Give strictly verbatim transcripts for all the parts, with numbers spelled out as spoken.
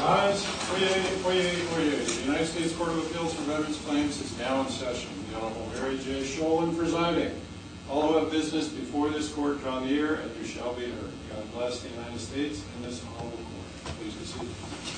Rise. Oyez, oyez, oyez. The United States Court of Appeals for Veterans Claims is now in session. The Honorable Mary J. Sholin presiding. All who have business before this court draw near, and you shall be heard. God bless the United States and this honorable court. Please be seated.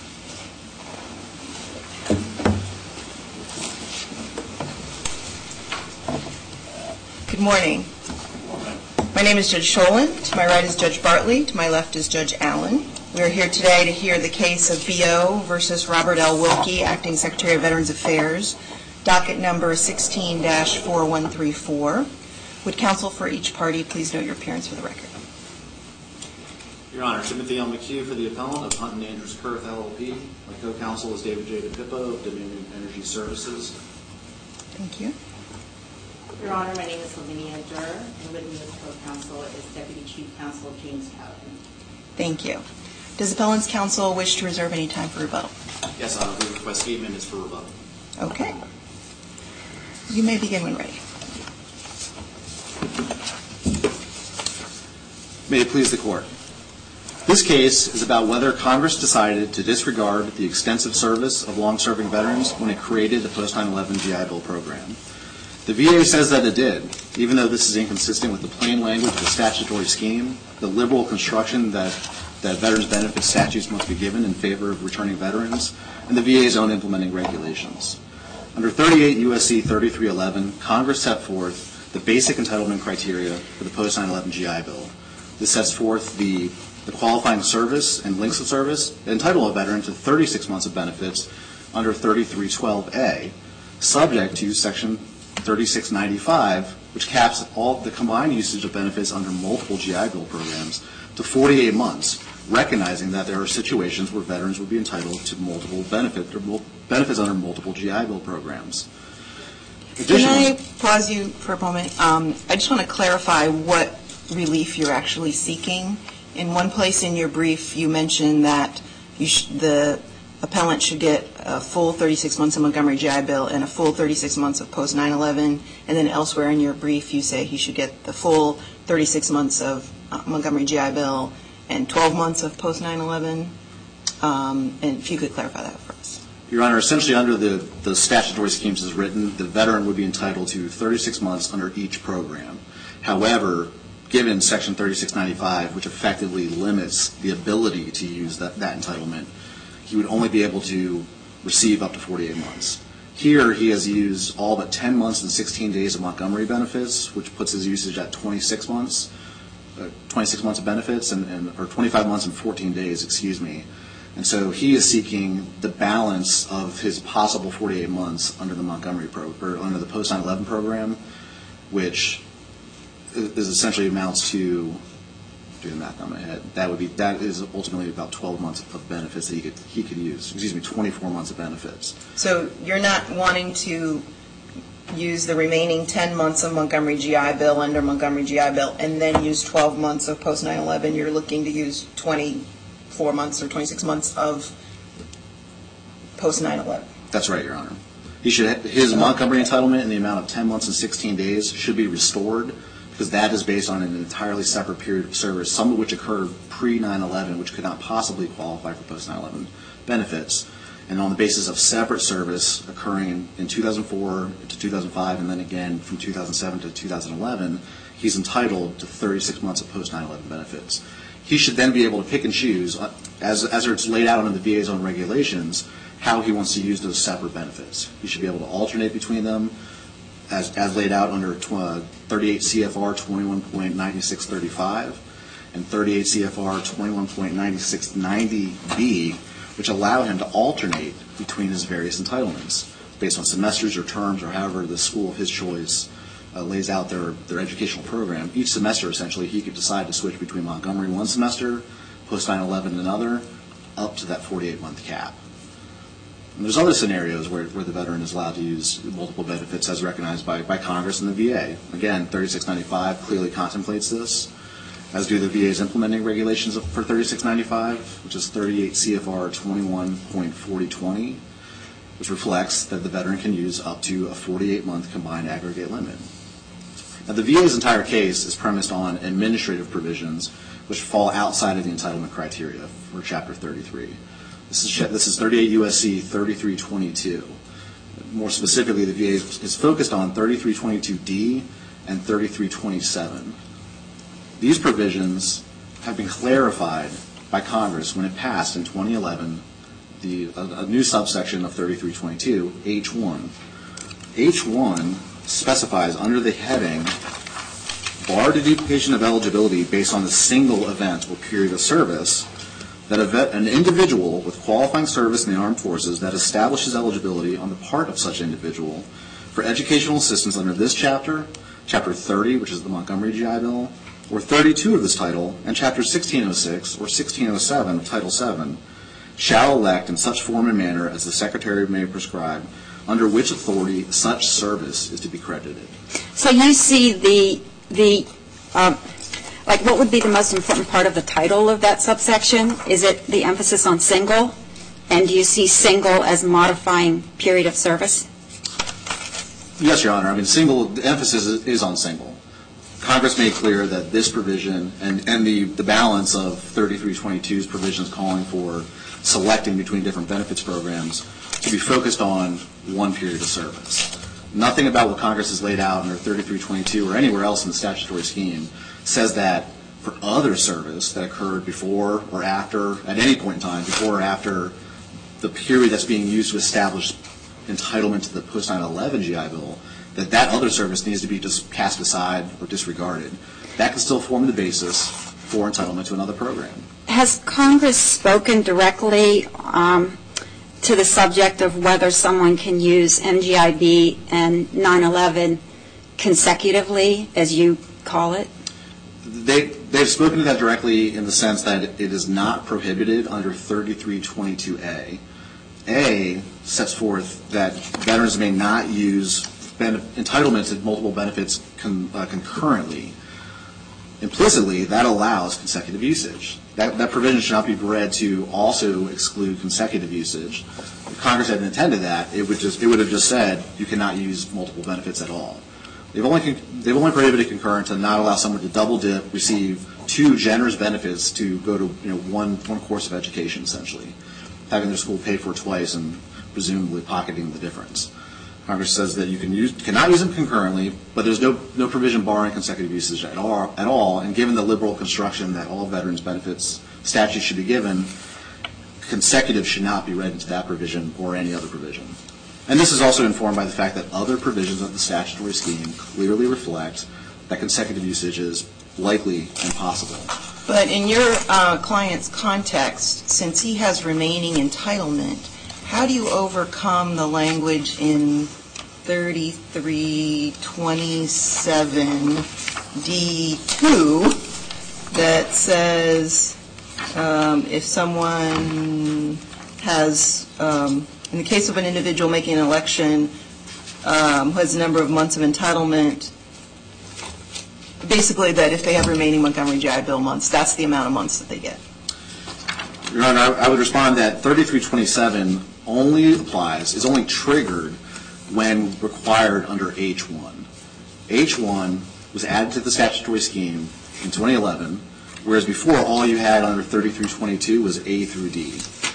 Good morning. My name is Judge Sholin. To my right is Judge Bartley. To my left is Judge Allen. We are here today to hear the case of B O versus Robert L. Wilkie, Acting Secretary of Veterans Affairs, docket number sixteen dash four one three four. Would counsel for each party please note your appearance for the record? Your Honor, Timothy L. McHugh for the appellant of Hunt and Andrews Kurth, L L P. My co-counsel is David J. DePippo of Dominion Energy Services. Thank you. Your Honor, my name is Lavinia Durr, and with me as co-counsel is Deputy Chief Counsel James Cowden. Thank you. Does appellant's counsel wish to reserve any time for rebuttal? Yes, I would request eight minutes for rebuttal. Okay. You may begin when ready. May it please the Court. This case is about whether Congress decided to disregard the extensive service of long-serving veterans when it created the post nine eleven G I Bill program. The V A says that it did, even though this is inconsistent with the plain language of the statutory scheme, the liberal construction that, that veterans benefit statutes must be given in favor of returning veterans, and the V A's own implementing regulations. Under thirty-eight U S C thirty-three eleven, Congress set forth the basic entitlement criteria for the post nine eleven G I Bill. This sets forth the, the qualifying service and lengths of service that entitle a veteran to thirty-six months of benefits under thirty-three twelve A, subject to Section thirty-six ninety-five, which caps all the combined usage of benefits under multiple G I Bill programs to forty-eight months, recognizing that there are situations where veterans would be entitled to multiple benefit, or benefits under multiple G I Bill programs. Can I pause you for a moment? Um, I just want to clarify what relief you're actually seeking. In one place in your brief, you mentioned that you sh- the appellant should get a full thirty-six months of Montgomery G I Bill and a full thirty-six months of post nine eleven, and then elsewhere in your brief you say he should get the full thirty-six months of uh, Montgomery G I Bill and twelve months of post nine eleven. Um, and if you could clarify that for us. Your Honor, essentially under the, the statutory schemes as written, the veteran would be entitled to thirty-six months under each program. However, given Section thirty-six ninety-five, which effectively limits the ability to use that, that entitlement, he would only be able to receive up to forty-eight months. Here, he has used all but ten months and sixteen days of Montgomery benefits, which puts his usage at twenty-six months, uh, twenty-six months of benefits, and, and or twenty-five months and fourteen days, excuse me. And so he is seeking the balance of his possible forty-eight months under the Montgomery pro or under the post nine eleven program, which is essentially amounts to, doing the math on my head, that would be that is ultimately about twelve months of benefits that he could he could use. Excuse me, twenty-four months of benefits. So you're not wanting to use the remaining ten months of Montgomery G I Bill under Montgomery G I Bill and then use twelve months of post nine eleven. You're looking to use twenty-four months or twenty-six months of post nine eleven. That's right, Your Honor. He should his Montgomery entitlement in the amount of ten months and sixteen days should be restored, because that is based on an entirely separate period of service, some of which occurred pre nine eleven, which could not possibly qualify for post nine eleven benefits. And on the basis of separate service occurring in, in two thousand four to two thousand five, and then again from two thousand seven to two thousand eleven, he's entitled to thirty-six months of post nine eleven benefits. He should then be able to pick and choose, as, as it's laid out under the V A's own regulations, how he wants to use those separate benefits. He should be able to alternate between them, As, as laid out under thirty-eight C F R twenty-one point nine six three five and thirty-eight C F R twenty-one point nine six ninety B, which allow him to alternate between his various entitlements based on semesters or terms or however the school of his choice uh, lays out their, their educational program. Each semester, essentially, he could decide to switch between Montgomery one semester, post nine eleven another, up to that forty-eight month cap. And there's other scenarios where, where the veteran is allowed to use multiple benefits as recognized by, by Congress and the V A. Again, thirty-six ninety-five clearly contemplates this, as do the V A's implementing regulations for thirty-six ninety-five, which is thirty-eight C F R twenty-one point forty twenty, which reflects that the veteran can use up to a forty-eight month combined aggregate limit. Now, the V A's entire case is premised on administrative provisions which fall outside of the entitlement criteria for Chapter thirty-three. This is, this is thirty-eight U S C thirty-three twenty-two. More specifically, the V A is focused on thirty-three twenty-two D and thirty-three twenty-seven. These provisions have been clarified by Congress when it passed in twenty eleven the, a, a new subsection of thirty-three twenty-two, H one. H one specifies under the heading, bar to duplication of eligibility based on a single event or period of service, that a vet, an individual with qualifying service in the armed forces that establishes eligibility on the part of such individual for educational assistance under this chapter, Chapter thirty, which is the Montgomery G I Bill, or thirty-two of this title, and Chapter sixteen oh six or sixteen oh seven of Title seven, shall elect in such form and manner as the Secretary may prescribe, under which authority such service is to be credited. So you see the, the um, like what would be the most important part of the title of that subsection? Is it the emphasis on single? And do you see single as modifying period of service? Yes, Your Honor. I mean, single, the emphasis is, is on single. Congress made clear that this provision and, and the, the balance of thirty-three twenty-two's provisions calling for selecting between different benefits programs to be focused on one period of service. Nothing about what Congress has laid out under thirty-three twenty-two or anywhere else in the statutory scheme says that for other service that occurred before or after, at any point in time, before or after the period that's being used to establish entitlement to the post nine eleven G I Bill, that that other service needs to be just cast aside or disregarded. That can still form the basis for entitlement to another program. Has Congress spoken directly um, to the subject of whether someone can use M G I B and nine eleven consecutively, as you call it? They, they've spoken to that directly in the sense that it is not prohibited under thirty-three twenty-two A. A sets forth that veterans may not use ben- entitlement to multiple benefits con- uh, concurrently. Implicitly, that allows consecutive usage. That, that provision should not be read to also exclude consecutive usage. If Congress had intended that, it would just it would have just said you cannot use multiple benefits at all. They've only con- they've only prohibited concurrent to not allow someone to double dip, receive two generous benefits to go to you know one one course of education, essentially, having their school paid for twice and presumably pocketing the difference. Congress says that you can use cannot use them concurrently, but there's no no provision barring consecutive usage at all. At all, and given the liberal construction that all veterans benefits statutes should be given, consecutive should not be read into that provision or any other provision. And this is also informed by the fact that other provisions of the statutory scheme clearly reflect that consecutive usage is likely and possible. But in your uh, client's context, since he has remaining entitlement, how do you overcome the language in thirty-three twenty-seven D two that says um, if someone has, um, in the case of an individual making an election um, who has a number of months of entitlement, basically that if they have remaining Montgomery G I Bill months, that's the amount of months that they get? Your Honor, I, I would respond that thirty-three twenty-seven only applies, is only triggered when required under H one. H one was added to the statutory scheme in twenty eleven, whereas before all you had under thirty-three twenty-two was A through D.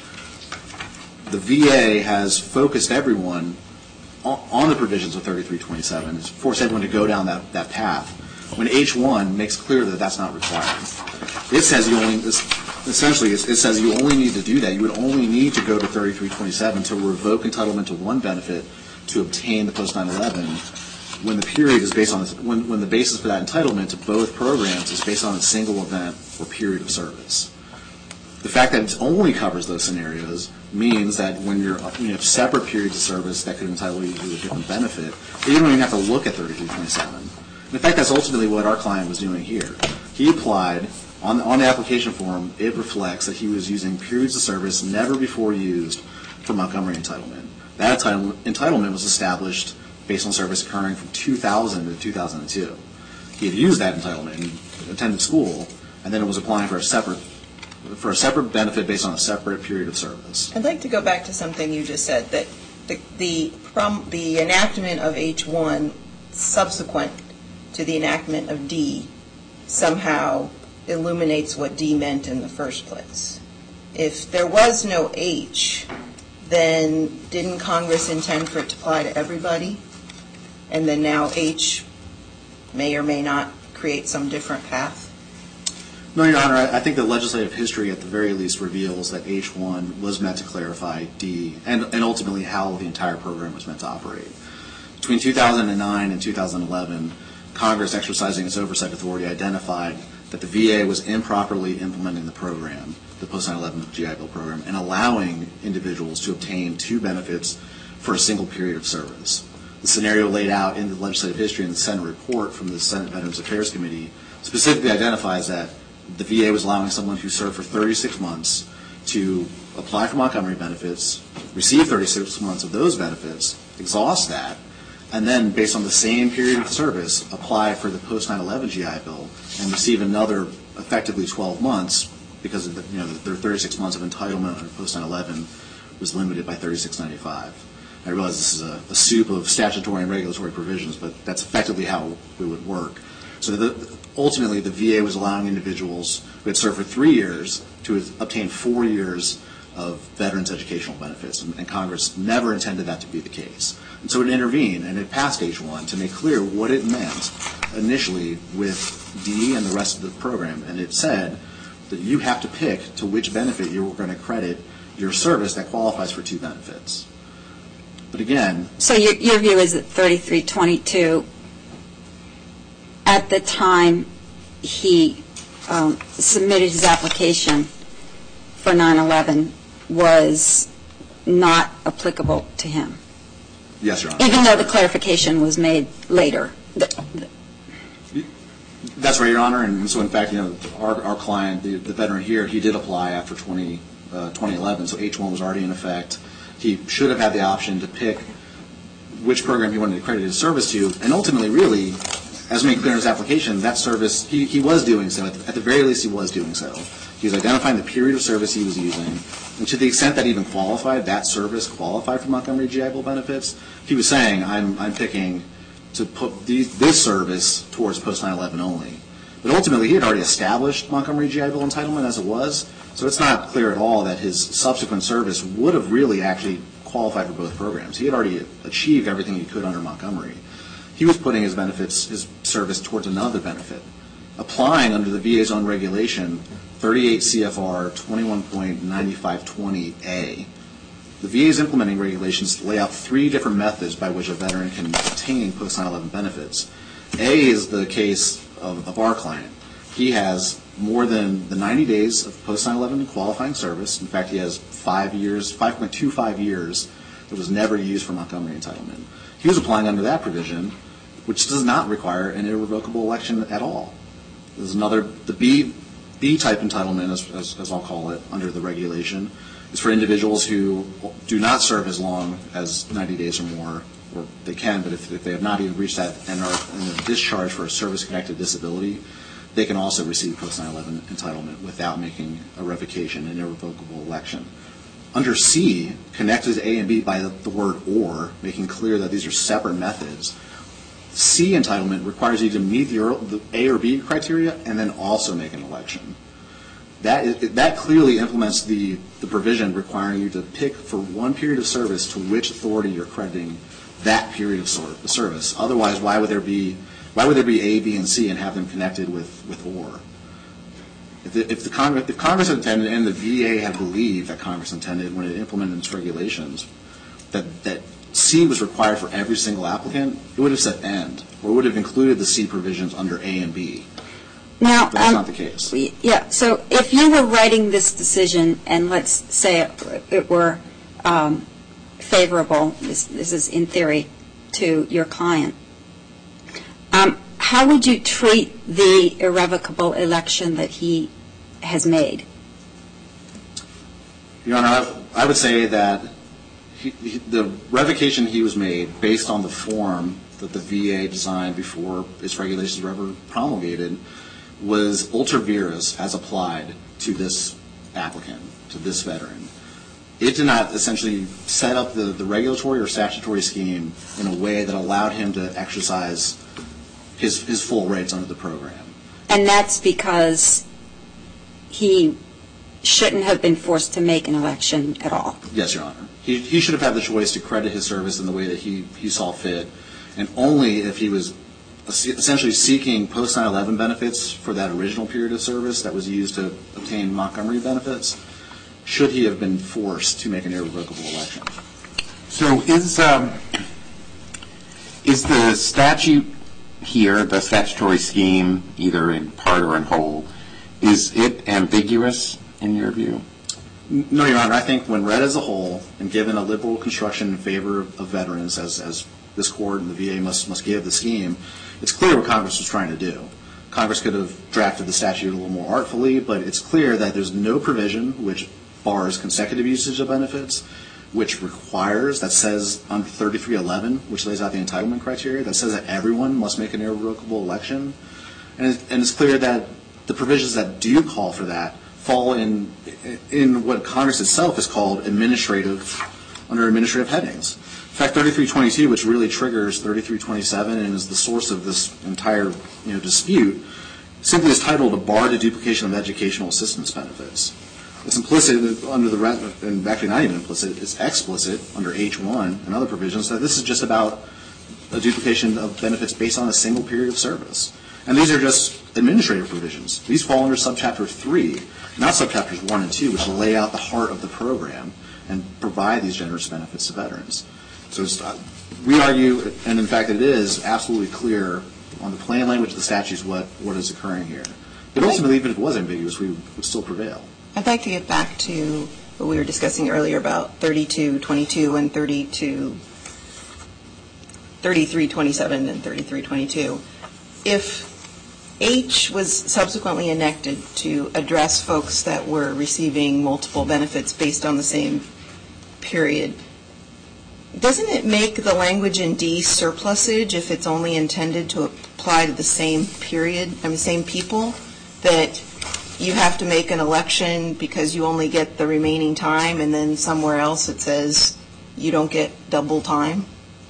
The V A has focused everyone on, on the provisions of thirty-three twenty-seven. It's forced everyone to go down that, that path, when H one makes clear that that's not required. It says you only, essentially, it says you only need to do that. You would only need to go to thirty-three twenty-seven to revoke entitlement to one benefit to obtain the post nine eleven when the period is based on, when, when the basis for that entitlement to both programs is based on a single event or period of service. The fact that it only covers those scenarios means that when you're, when you have separate periods of service that could entitle you to a different benefit, you don't even have to look at thirty-three twenty-seven. In fact, that's ultimately what our client was doing here. He applied, on, on the application form, it reflects that he was using periods of service never before used for Montgomery entitlement. That entitle, entitlement was established based on service occurring from two thousand to two thousand two. He had used that entitlement and attended school, and then it was applying for a separate for a separate benefit based on a separate period of service. I'd like to go back to something you just said, that the the, from the enactment of H one subsequent to the enactment of D somehow illuminates what D meant in the first place. If there was no H, then didn't Congress intend for it to apply to everybody? And then now H may or may not create some different path? No, Your Honor, I think the legislative history at the very least reveals that H one was meant to clarify D and, and ultimately how the entire program was meant to operate. Between two thousand nine and two thousand eleven, Congress, exercising its oversight authority, identified that the V A was improperly implementing the program, the post nine eleven G I Bill program, and allowing individuals to obtain two benefits for a single period of service. The scenario laid out in the legislative history in the Senate report from the Senate Veterans Affairs Committee specifically identifies that the V A was allowing someone who served for thirty-six months to apply for Montgomery benefits, receive thirty-six months of those benefits, exhaust that, and then, based on the same period of service, apply for the post nine eleven G I Bill and receive another effectively twelve months because of the, you know, their thirty-six months of entitlement under post nine eleven was limited by thirty-six ninety-five. I realize this is a, a soup of statutory and regulatory provisions, but that's effectively how it would work. So the, ultimately, the V A was allowing individuals who had served for three years to obtain four years of veterans' educational benefits, and, and Congress never intended that to be the case. And so it intervened, and it passed H one to make clear what it meant initially with D and the rest of the program. And it said that you have to pick to which benefit you were going to credit your service that qualifies for two benefits. But again... So your, your view is that thirty-three twenty-two, at the time he um, submitted his application for nine eleven, was not applicable to him? Yes, Your Honor. Even though the clarification was made later? That's right, Your Honor. And so, in fact, you know, our, our client, the, the veteran here, he did apply after twenty eleven, so H one was already in effect. He should have had the option to pick which program he wanted to credit his service to, and ultimately, really, as made clear in his application, that service, he, he was doing so. At the, at the very least, he was doing so. He was identifying the period of service he was using, and to the extent that even qualified, that service qualified for Montgomery G I Bill benefits, he was saying, I'm, I'm picking to put these, this service towards post nine eleven only. But ultimately, he had already established Montgomery G I Bill entitlement as it was, so it's not clear at all that his subsequent service would have really actually qualified for both programs. He had already achieved everything he could under Montgomery. He was putting his benefits, his service towards another benefit, applying under the V A's own regulation, thirty-eight C F R twenty-one point nine five two zero A. The V A's implementing regulations lay out three different methods by which a veteran can obtain post nine eleven benefits. A is the case of, of our client. He has more than the ninety days of post nine eleven qualifying service. In fact, he has five years, five point two five years that was never used for Montgomery entitlement. He was applying under that provision, which does not require an irrevocable election at all. There's another, the B, B-type entitlement, as, as, as I'll call it, under the regulation, is for individuals who do not serve as long as ninety days or more, or they can, but if, if they have not even reached that and are in a discharge for a service-connected disability, they can also receive post nine eleven entitlement without making a revocation, an irrevocable election. Under C, connected to A and B by the, the word or, making clear that these are separate methods, C entitlement requires you to meet the, the A or B criteria and then also make an election. That, is, that clearly implements the, the provision requiring you to pick for one period of service to which authority you're crediting that period of service. Otherwise, why would there be why would there be A, B, and C and have them connected with, with or? If, the, if, the Congress, if Congress intended and the V A had believed that Congress intended when it implemented its regulations that, that C was required for every single applicant, it would have said and, or it would have included the C provisions under A and B. Now, but that's um, not the case. Yeah, so if you were writing this decision, and let's say it, it were um, favorable, this, this is in theory, to your client, um, how would you treat the irrevocable election that he has made? Your Honor, I, I would say that he, he, the revocation he was made based on the form that the V A designed before its regulations were ever promulgated was ultra vires as applied to this applicant, to this veteran. It did not essentially set up the, the regulatory or statutory scheme in a way that allowed him to exercise his, his full rights under the program. And that's because he shouldn't have been forced to make an election at all. Yes, Your Honor. He, he should have had the choice to credit his service in the way that he, he saw fit, and only if he was essentially seeking post nine eleven benefits for that original period of service that was used to obtain Montgomery benefits, should he have been forced to make an irrevocable election. So is um, is the statute here, the statutory scheme, either in part or in whole, is it ambiguous in your view? No, Your Honor. I think when read as a whole and given a liberal construction in favor of veterans, as, as this Court and the V A must, must give the scheme, it's clear what Congress was trying to do. Congress could have drafted the statute a little more artfully, but it's clear that there's no provision which bars consecutive usage of benefits, which requires, that says on thirty-three eleven, which lays out the entitlement criteria, that says that everyone must make an irrevocable election. And it's, and it's clear that the provisions that do call for that fall in in what Congress itself has called administrative, under administrative headings. In fact, thirty-three twenty-two, which really triggers thirty-three twenty-seven and is the source of this entire you know, dispute, simply is titled a bar to duplication of educational assistance benefits. It's implicit under the, and actually not even implicit, it's explicit under H one and other provisions that this is just about a duplication of benefits based on a single period of service. And these are just administrative provisions. These fall under subchapter three, not subchapters one and two, which lay out the heart of the program and provide these generous benefits to veterans. So it's, uh, we argue, and in fact it is, absolutely clear on the plain language of the statutes what, what is occurring here. But ultimately, even if it was ambiguous, we would still prevail. I'd like to get back to what we were discussing earlier about thirty-two twenty-two and thirty-two, thirty-three twenty-seven and thirty-three twenty-two. If H was subsequently enacted to address folks that were receiving multiple benefits based on the same period, doesn't it make the language in D surplusage if it's only intended to apply to the same period, I mean, same people, that you have to make an election because you only get the remaining time, and then somewhere else it says you don't get double time?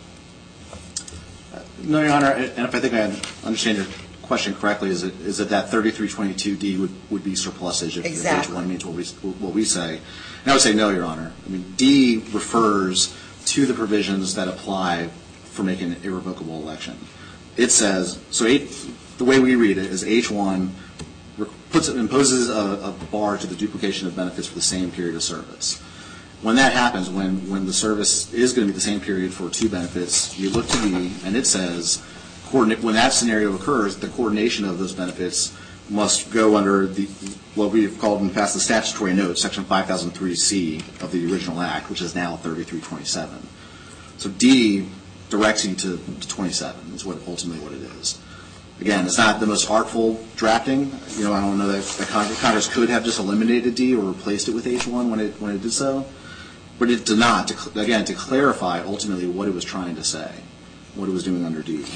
No, Your Honor, and if I think I understand your question correctly, is it is it that thirty-three twenty-two D would, would be surplusage if, exactly. if H one means what we, what we say. And I would say no, Your Honor. I mean, D refers to the provisions that apply for making an irrevocable election. It says, so eight, the way we read it is H one puts, imposes a, a bar to the duplication of benefits for the same period of service. When that happens, when, when the service is going to be the same period for two benefits, you look to D, and it says, coordinate, when that scenario occurs, the coordination of those benefits must go under the what we've called in the past the statutory note, Section five thousand three C of the original Act, which is now thirty-three twenty-seven. So D directs you to, to twenty-seven is what ultimately what it is. Again, it's not the most artful drafting. You know, I don't know that, that Congress, Congress could have just eliminated D or replaced it with H one when it when it did so, but it did not. To, again, to clarify ultimately what it was trying to say, what it was doing under D.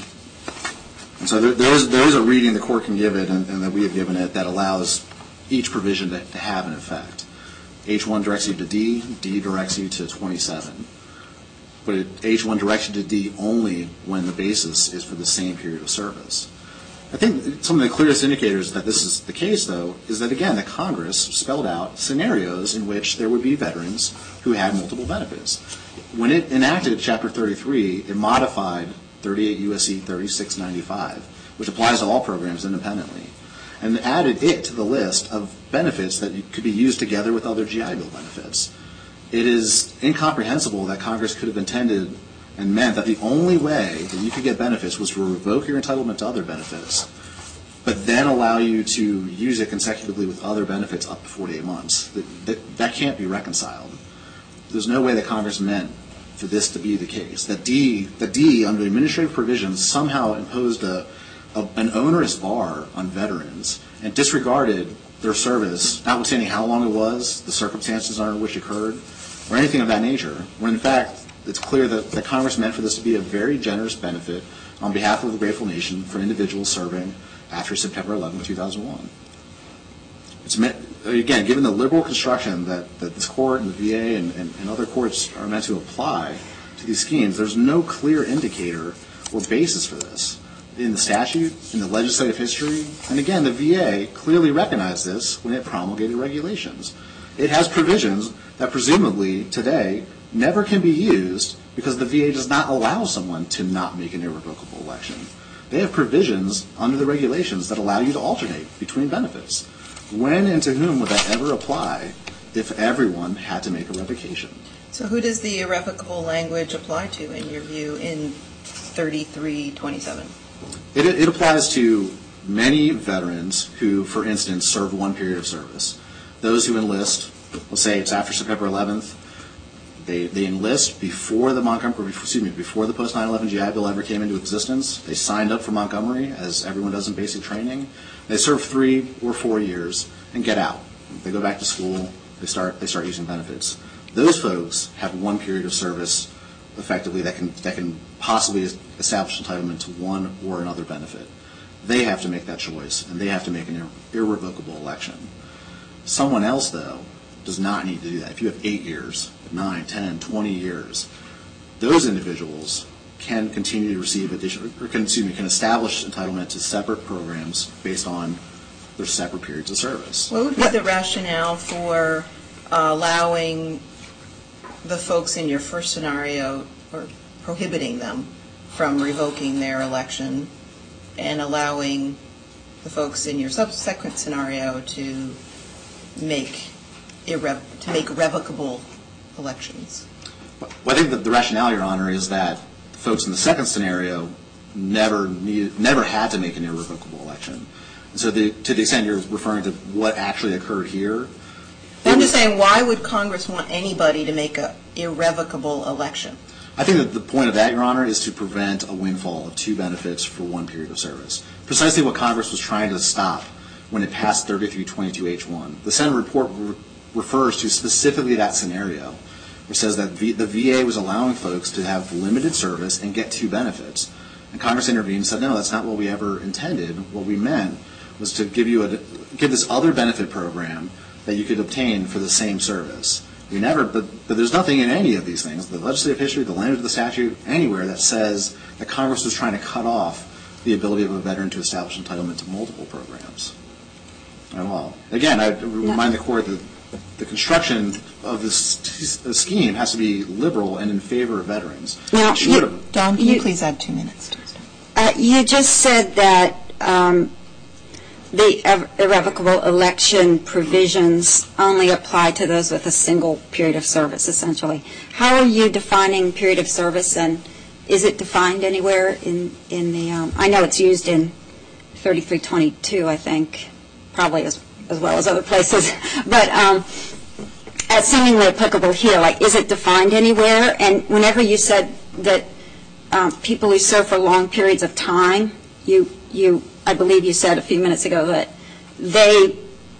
And so there, there is there is a reading the Court can give it, and, and that we have given it, that allows each provision to, to have an effect. H one directs you to D, D directs you to twenty-seven. But it, H one directs you to D only when the basis is for the same period of service. I think some of the clearest indicators that this is the case, though, is that, again, that Congress spelled out scenarios in which there would be veterans who had multiple benefits. When it enacted Chapter thirty-three, it modified thirty-eight U S C thirty-six ninety-five, which applies to all programs independently, and added it to the list of benefits that could be used together with other G I Bill benefits. It is incomprehensible that Congress could have intended and meant that the only way that you could get benefits was to revoke your entitlement to other benefits, but then allow you to use it consecutively with other benefits up to forty-eight months. That, that, that can't be reconciled. There's no way that Congress meant for this to be the case. That D, the D under administrative provisions somehow imposed a, a, an onerous bar on veterans and disregarded their service, notwithstanding how long it was, the circumstances under which it occurred, or anything of that nature, when in fact it's clear that, that Congress meant for this to be a very generous benefit on behalf of the grateful nation for individuals serving after September eleventh, two thousand one. It's meant, again, given the liberal construction that, that this Court and the V A and, and, and other courts are meant to apply to these schemes, there's no clear indicator or basis for this in the statute, in the legislative history. And again, the V A clearly recognized this when it promulgated regulations. It has provisions that presumably today never can be used because the V A does not allow someone to not make an irrevocable election. They have provisions under the regulations that allow you to alternate between benefits. When and to whom would that ever apply if everyone had to make a revocation? So who does the irrevocable language apply to, in your view, in thirty-three twenty-seven? It, it applies to many veterans who, for instance, served one period of service. Those who enlist, let's say it's after September eleventh, they, they enlist before the Montgomery, excuse me, before the post nine eleven G I Bill ever came into existence. They signed up for Montgomery, as everyone does in basic training. They serve three or four years and get out. They go back to school. They start they start using benefits. Those folks have one period of service, effectively, that can that can possibly establish entitlement to one or another benefit. They have to make that choice, and they have to make an ir- irrevocable election. Someone else, though, does not need to do that. If you have eight years, nine, ten, twenty years, those individuals can continue to receive additional, or can, excuse me, can establish entitlement to separate programs based on their separate periods of service. What would be the rationale for uh, allowing the folks in your first scenario, or prohibiting them from revoking their election, and allowing the folks in your subsequent scenario to make irrev- to make revocable elections? Well, I think that the rationale, Your Honor, is that folks in the second scenario never needed, never had to make an irrevocable election. And so the, to the extent you're referring to what actually occurred here. I'm just saying, why would Congress want anybody to make an irrevocable election? I think that the point of that, Your Honor, is to prevent a windfall of two benefits for one period of service. Precisely what Congress was trying to stop when it passed thirty-three twenty-two H one. The Senate report re- refers to specifically that scenario, which says that v- the V A was allowing folks to have limited service and get two benefits. And Congress intervened and said, no, that's not what we ever intended. What we meant was to give you a, give this other benefit program that you could obtain for the same service. We never, but, but there's nothing in any of these things, the legislative history, the language of the statute, anywhere that says that Congress was trying to cut off the ability of a veteran to establish entitlement to multiple programs at all. Again, I remind the Court that the construction of this t- scheme has to be liberal and in favor of veterans. Now, You, Don, can you, you please add two minutes to this? Uh, you just said that um, the ev- irrevocable election provisions only apply to those with a single period of service, essentially. How are you defining period of service, and is it defined anywhere in, in the, um, I know it's used in thirty-three twenty-two, I think, probably as, as well as other places, but um, as seemingly applicable here, like, is it defined anywhere? And whenever you said that um, people who serve for long periods of time, you, you, I believe you said a few minutes ago that they,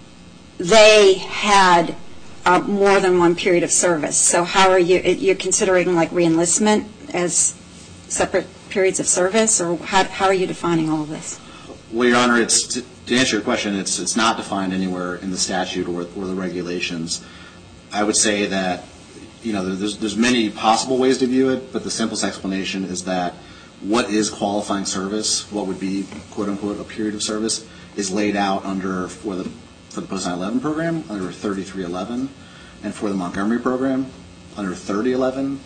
they had uh, more than one period of service. So how are you, you're considering like reenlistment as separate periods of service, or how, how are you defining all of this? Well, Your Honor, it's, to, to answer your question, it's, it's not defined anywhere in the statute or, or the regulations. I would say that, you know, there's, there's many possible ways to view it, but the simplest explanation is that what is qualifying service, what would be, quote unquote, a period of service, is laid out under, for the, for the post nine eleven program, under thirty-three eleven, and for the Montgomery program, under thirty eleven.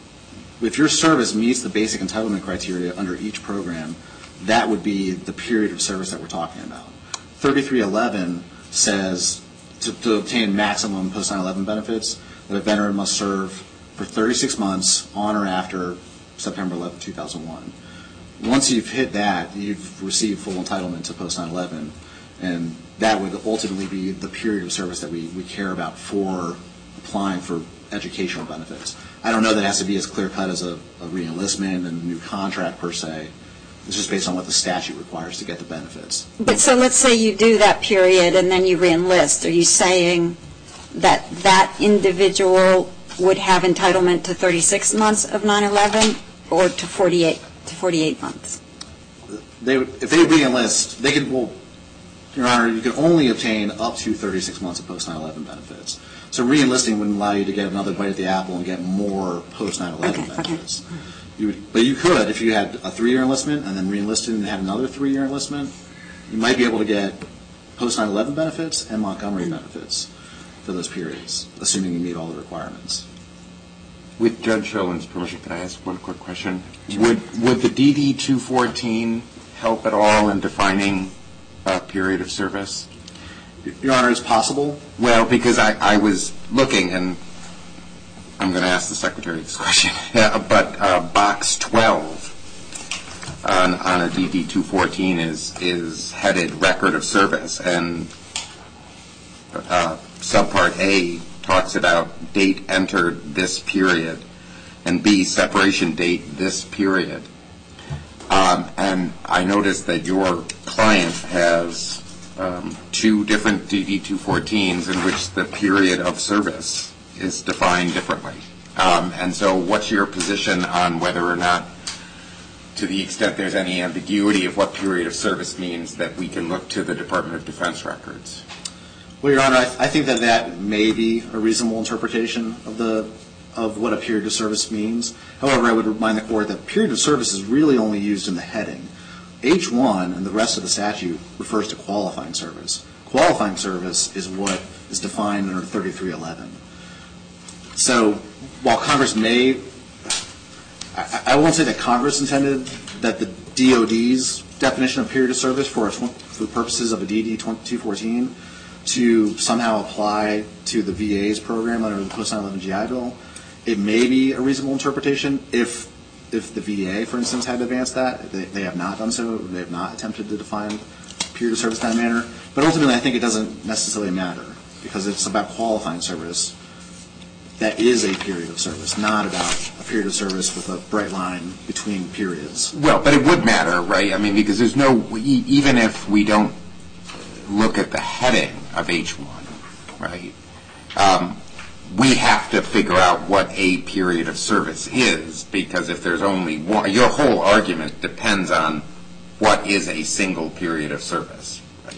If your service meets the basic entitlement criteria under each program, that would be the period of service that we're talking about. thirty-three eleven says to, to obtain maximum post nine eleven benefits, that a veteran must serve for thirty-six months on or after September eleventh, two thousand one. Once you've hit that, you've received full entitlement to post nine eleven, and that would ultimately be the period of service that we, we care about for applying for educational benefits. I don't know that it has to be as clear-cut as a, a re-enlistment and a new contract per se. It's just based on what the statute requires to get the benefits. But so let's say you do that period and then you reenlist. Are you saying that that individual would have entitlement to thirty-six months of nine eleven or to forty-eight to forty-eight months? They would, if they re-enlist, they could, well, Your Honor, you can only obtain up to thirty-six months of post nine eleven benefits. So re-enlisting wouldn't allow you to get another bite at the apple and get more post nine eleven okay, benefits. Okay. You would, but you could, if you had a three-year enlistment and then re-enlisted and had another three-year enlistment, you might be able to get post nine eleven benefits and Montgomery benefits. for those periods, assuming you meet all the requirements. With Judge Schoen's permission, can I ask one quick question? Would would the D D two fourteen help at all in defining a period of service? Your Honor, it's possible. Well, because I, I was looking, and I'm going to ask the Secretary this question, but uh, box twelve on, on a D D two fourteen is, is headed record of service, and uh, subpart A talks about date entered this period, and B, separation date this period. Um, and I noticed that your client has um, two different D D two fourteens in which the period of service is defined differently. Um, and so what's your position on whether or not, to the extent there's any ambiguity of what period of service means, that we can look to the Department of Defense records? Well, Your Honor, I, th- I think that that may be a reasonable interpretation of the of what a period of service means. However, I would remind the Court that period of service is really only used in the heading. H one and the rest of the statute refers to qualifying service. Qualifying service is what is defined under thirty-three eleven. So while Congress may, I, I won't say that Congress intended that the D O D's definition of period of service for, a, for the purposes of a D D two fourteen to somehow apply to the V A's program under the post nine eleven G I Bill. It may be a reasonable interpretation if if the V A, for instance, had advanced that. They, they have not done so. They have not attempted to define period of service in that manner. But ultimately, I think it doesn't necessarily matter because it's about qualifying service that is a period of service, not about a period of service with a bright line between periods. Well, but it would matter, right? I mean, because there's no, even if we don't look at the heading of H one, right, um, we have to figure out what a period of service is, because if there's only one, your whole argument depends on what is a single period of service. Right?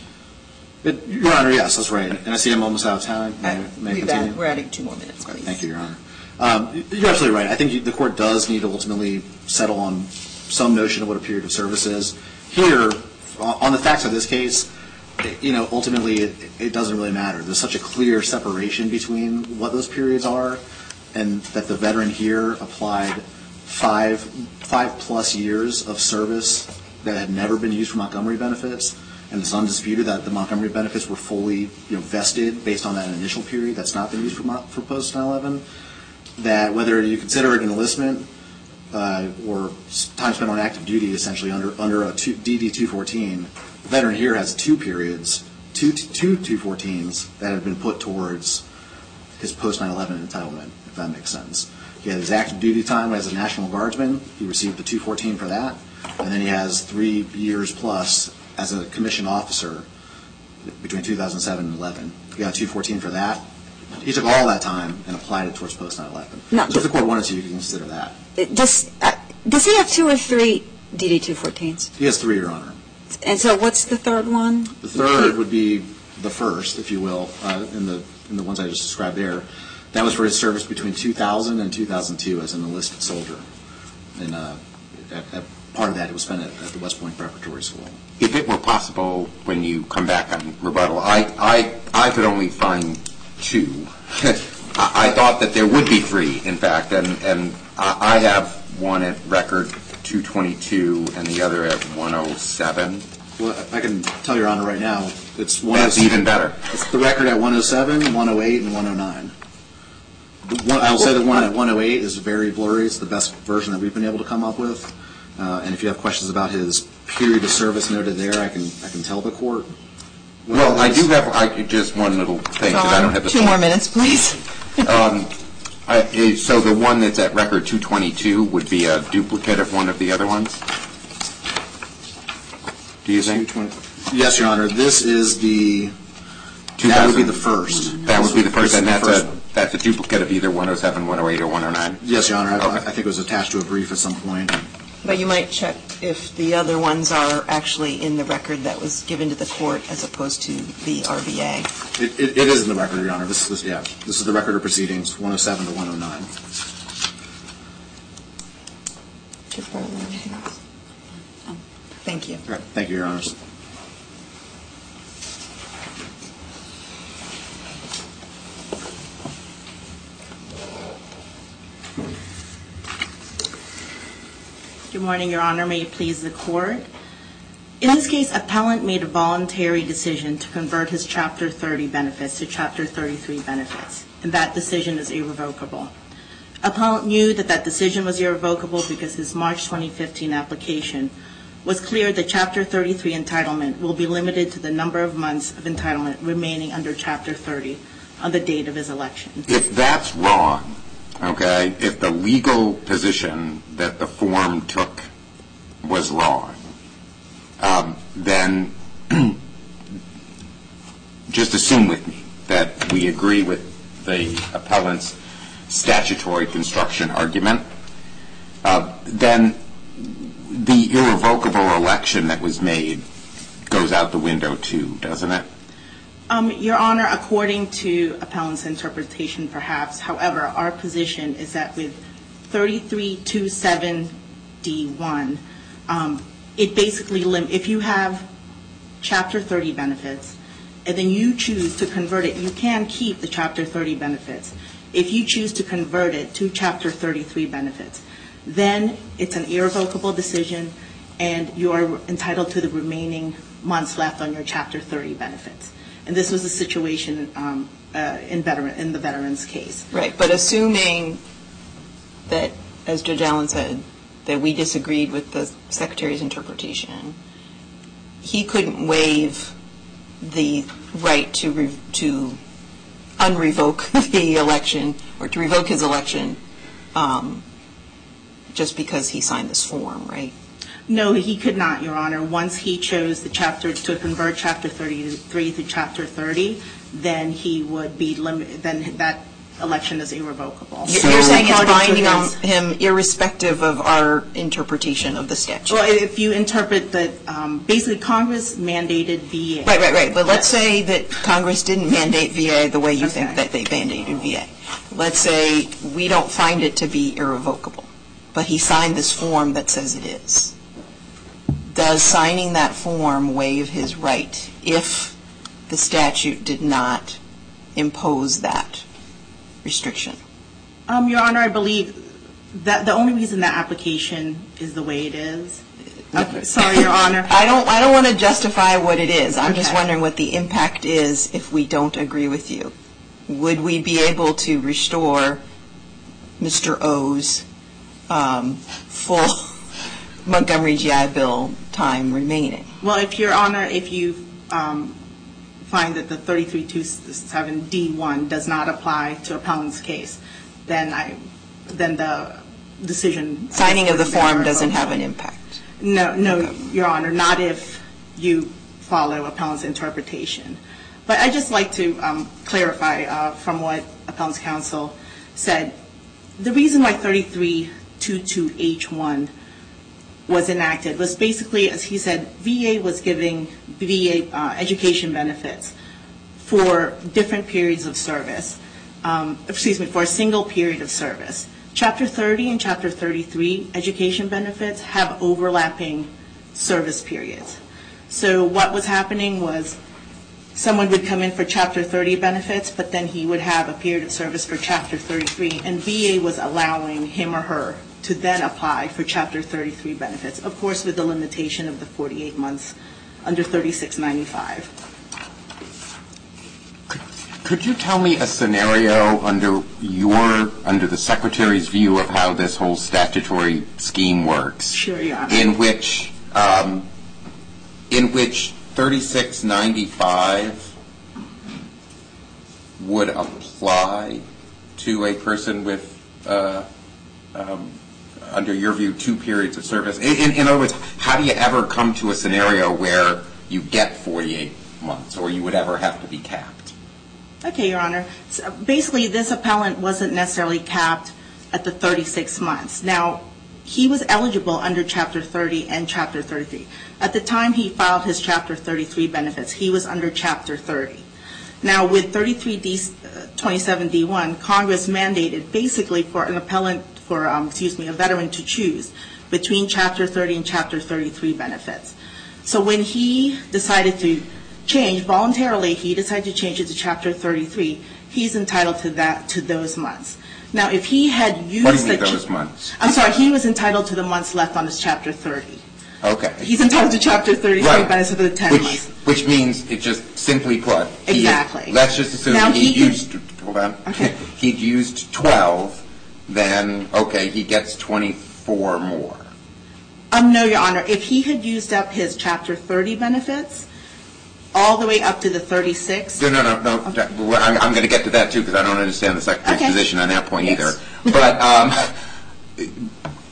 It, Your Honor, yes, that's right. And I see I'm almost out of time. May, Uh, may I we've continue? add- We're adding two more minutes, please. Thank you, Your Honor. Um, you're absolutely right. I think you, the Court does need to ultimately settle on some notion of what a period of service is. Here, on the facts of this case, you know, ultimately it, it doesn't really matter. There's such a clear separation between what those periods are, and that the veteran here applied five five plus years of service that had never been used for Montgomery benefits, and it's undisputed that the Montgomery benefits were fully, you know, vested based on that initial period that's not been used for, for post nine eleven. That whether you consider it an enlistment uh, or time spent on active duty, essentially under under a two, D D two fourteen, the veteran here has two periods, two two two fourteens that have been put towards his post nine eleven entitlement, if that makes sense. He had his active duty time as a National Guardsman. He received the two fourteen for that, and then he has three years plus as a commissioned officer between two thousand seven and eleven. He got two fourteen for that. He took all that time and applied it towards post nine eleven. No, so if the Court wanted to, you can consider that. Does, uh, does he have two or three D D two fourteens? He has three, Your Honor. And so what's the third one? The third would be the first, if you will, uh, in the in the ones I just described there. That was for his service between two thousand and two thousand two as an enlisted soldier. And uh, at, at part of that, it was spent at, at the West Point Preparatory School. If it were possible, when you come back on rebuttal, I, I, I could only find two. I, I thought that there would be three, in fact, and, and I, I have one at record two twenty-two and the other at one oh seven. Well, I can tell Your Honor right now, it's one. That's even better. It's the record at one oh seven, one oh eight, and one oh nine. The one, I'll say the one at one oh eight is very blurry. It's the best version that we've been able to come up with. Uh, and if you have questions about his period of service noted there, I can I can tell the Court. Well, I do have I, just one little thing, because I don't have the Two more minutes, please. um, I, so the one that's at record two twenty-two would be a duplicate of one of the other ones? Do you think? Yes, Your Honor. This is the, that would be the first. That would be the first, and This that's is the a, first that's a duplicate of either one oh seven, one oh eight, or one oh nine? Yes, Your Honor. I, Okay. I think it was attached to a brief at some point. But you might check if the other ones are actually in the record that was given to the court as opposed to the R B A. It, it, it is in the record, Your Honor. This is, yeah, this is the record of proceedings, one oh seven to one oh nine. Thank you. All right. Thank you, Your Honors. Good morning, Your Honor. May it please the Court. In this case, appellant made a voluntary decision to convert his Chapter thirty benefits to Chapter thirty-three benefits, and that decision is irrevocable. Appellant knew that that decision was irrevocable because his March twenty fifteen application was clear that Chapter thirty-three entitlement will be limited to the number of months of entitlement remaining under Chapter thirty on the date of his election. If that's wrong, okay, if the legal position that the form took was wrong, um, then just assume with me that we agree with the appellant's statutory construction argument, uh, then the irrevocable election that was made goes out the window too, doesn't it? Um, Your Honor, according to appellant's interpretation, perhaps. However, our position is that with thirty-three twenty-seven D one, um, it basically lim- if you have Chapter thirty benefits and then you choose to convert it, you can keep the Chapter thirty benefits. If you choose to convert it to Chapter thirty-three benefits, then it's an irrevocable decision and you are entitled to the remaining months left on your Chapter thirty benefits. And this was the situation um, uh, in, veteran, in the veteran's case. Right, but assuming that, as Judge Allen said, that we disagreed with the Secretary's interpretation, he couldn't waive the right to re- to unrevoke the election or to revoke his election um, just because he signed this form, right? No, he could not, Your Honor. Once he chose the chapter to convert Chapter thirty-three to Chapter thirty, then he would be limited. Then that election is irrevocable. So you're saying it's binding on him irrespective of our interpretation of the statute? Well, if you interpret that, um, basically Congress mandated V A. Right, right, right. But let's say that Congress didn't mandate V A the way you okay. think that they mandated V A. Let's say we don't find it to be irrevocable, but he signed this form that says it is. Does signing that form waive his right if the statute did not impose that restriction? Um, Your Honor, I believe that the only reason that application is the way it is. Okay. Sorry, Your Honor. I don't. I don't want to justify what it is. I'm okay. just wondering what the impact is if we don't agree with you. Would we be able to restore Mister O's um, full Montgomery G I Bill time remaining? Well, if Your Honor, if you um, find that the thirty-three twenty-seven D one does not apply to appellant's case, then I, then the decision signing of the form doesn't have an impact. No, no, okay. Your Honor, not if you follow appellant's interpretation. But I'd just like to um, clarify uh, from what appellant's counsel said. The reason why thirty-three twenty-two H one was enacted was basically, as he said, V A was giving V A uh, education benefits for different periods of service, um, excuse me, for a single period of service. Chapter thirty and Chapter thirty-three education benefits have overlapping service periods. So what was happening was someone would come in for Chapter thirty benefits, but then he would have a period of service for Chapter thirty-three, and V A was allowing him or her to then apply for Chapter thirty-three benefits, of course with the limitation of the forty-eight months under thirty-six ninety-five. Could, could you tell me a scenario under your, under the Secretary's view of how this whole statutory scheme works? Sure, Your Honor. In which, um, in which thirty-six ninety-five would apply to a person with, uh, um, under your view, two periods of service? In, in, in other words, how do you ever come to a scenario where you get forty-eight months or you would ever have to be capped? Okay, Your Honor. So basically, this appellant wasn't necessarily capped at the thirty-six months. Now, he was eligible under Chapter thirty and Chapter thirty-three. At the time he filed his Chapter thirty-three benefits, he was under Chapter thirty. Now, with thirty-three twenty-seven D one, Congress mandated basically for an appellant, for, um, excuse me, a veteran to choose between Chapter thirty and Chapter thirty-three benefits. So when he decided to change, voluntarily he decided to change it to Chapter thirty-three, he's entitled to that, to those months. Now, if he had used... What do you mean the- those months? I'm sorry, he was entitled to the months left on his Chapter thirty. Okay. He's entitled to Chapter thirty-three Right. benefits for the ten Which, months. which means, it just simply put. he- Exactly. Let's just assume Now, he he could- used, hold on. Okay. He'd used twelve, then, okay, he gets twenty-four more. Um, no, Your Honor. If he had used up his Chapter thirty benefits, all the way up to the thirty-six... No, no, no, no. that- well, I'm, I'm going to get to that too, because I don't understand the Secretary's Okay. position on that point Yes. either. But um,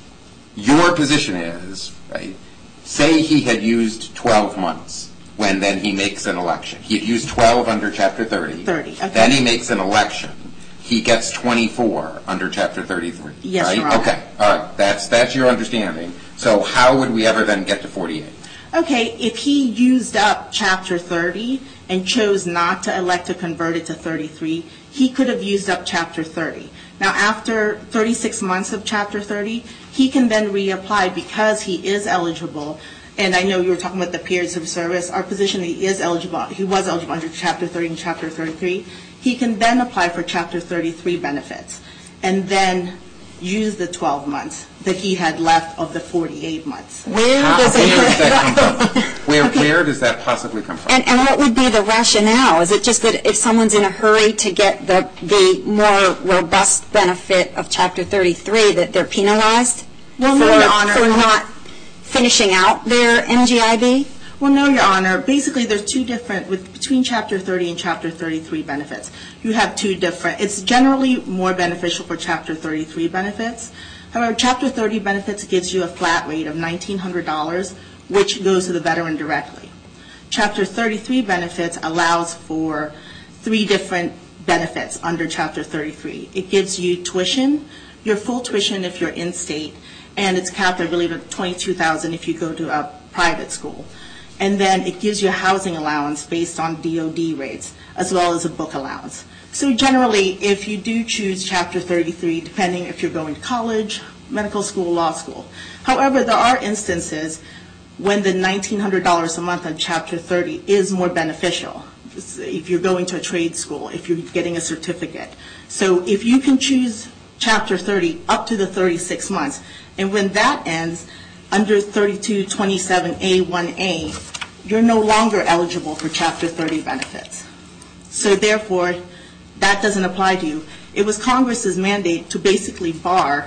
your position is, right, say he had used twelve months when then he makes an election. He had used twelve under Chapter thirty. thirty, okay. Then he makes an election. He gets twenty-four under Chapter thirty-three. Yes, right? Your Honor. Okay, all right. That's, that's your understanding. So how would we ever then get to forty-eight? Okay, if he used up Chapter thirty and chose not to elect to convert it to thirty-three, he could have used up Chapter thirty. Now, after thirty-six months of Chapter thirty, he can then reapply because he is eligible. And I know you were talking about the periods of service. Our position, he is eligible. He was eligible under Chapter thirty and Chapter thirty-three. He can then apply for Chapter thirty-three benefits and then use the twelve months that he had left of the forty-eight months. Where How, does where it... does that come from? Where, where does that possibly come from? And, and what would be the rationale? Is it just that if someone's in a hurry to get the, the more robust benefit of Chapter thirty-three, that they're penalized Well, for, no, Your Honor. for not finishing out their M G I B? Well, no, Your Honor. Basically, there's two different, with between Chapter thirty and Chapter thirty-three benefits. You have two different, it's generally more beneficial for Chapter thirty-three benefits. However, Chapter thirty benefits gives you a flat rate of nineteen hundred dollars, which goes to the veteran directly. Chapter thirty-three benefits allows for three different benefits under Chapter thirty-three. It gives you tuition, your full tuition if you're in-state, and it's capped, I believe, at twenty-two thousand dollars if you go to a private school. And then it gives you a housing allowance based on D O D rates, as well as a book allowance. So generally, if you do choose Chapter thirty-three, depending if you're going to college, medical school, law school. However, there are instances when the nineteen hundred dollars a month on Chapter thirty is more beneficial. If you're going to a trade school, if you're getting a certificate. So if you can choose Chapter thirty up to the thirty-six months, and when that ends, under thirty-two twenty-seven A one A, you're no longer eligible for Chapter thirty benefits. So therefore, that doesn't apply to you. It was Congress's mandate to basically bar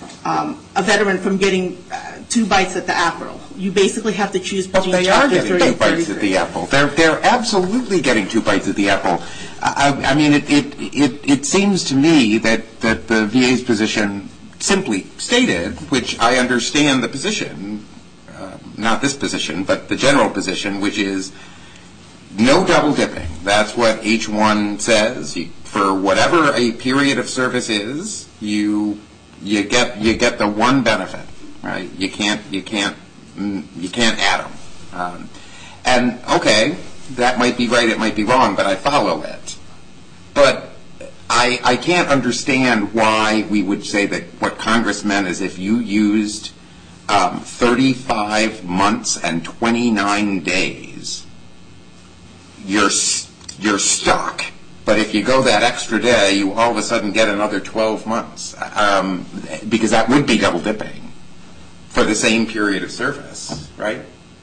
um, a veteran from getting uh, two bites at the apple. You basically have to choose But between they are Chapter getting thirty two and bites at the thirty-three. apple. They're, they're absolutely getting two bites at the apple. I, I mean, it, it, it, it seems to me that, that the V A's position simply stated, which I understand the position, uh, not this position, but the general position, which is no double dipping. That's what H one says. You, for whatever a period of service is, you you get you get the one benefit, right? You can't you can't mm, you can't add them. Um, and okay, that might be right, it might be wrong, but I follow it. But I I can't understand why we would say that what Congress meant is if you used um, thirty-five months and twenty-nine days, you're you're stuck. But if you go that extra day, you all of a sudden get another twelve months, um, because that would be double dipping for the same period of service, right?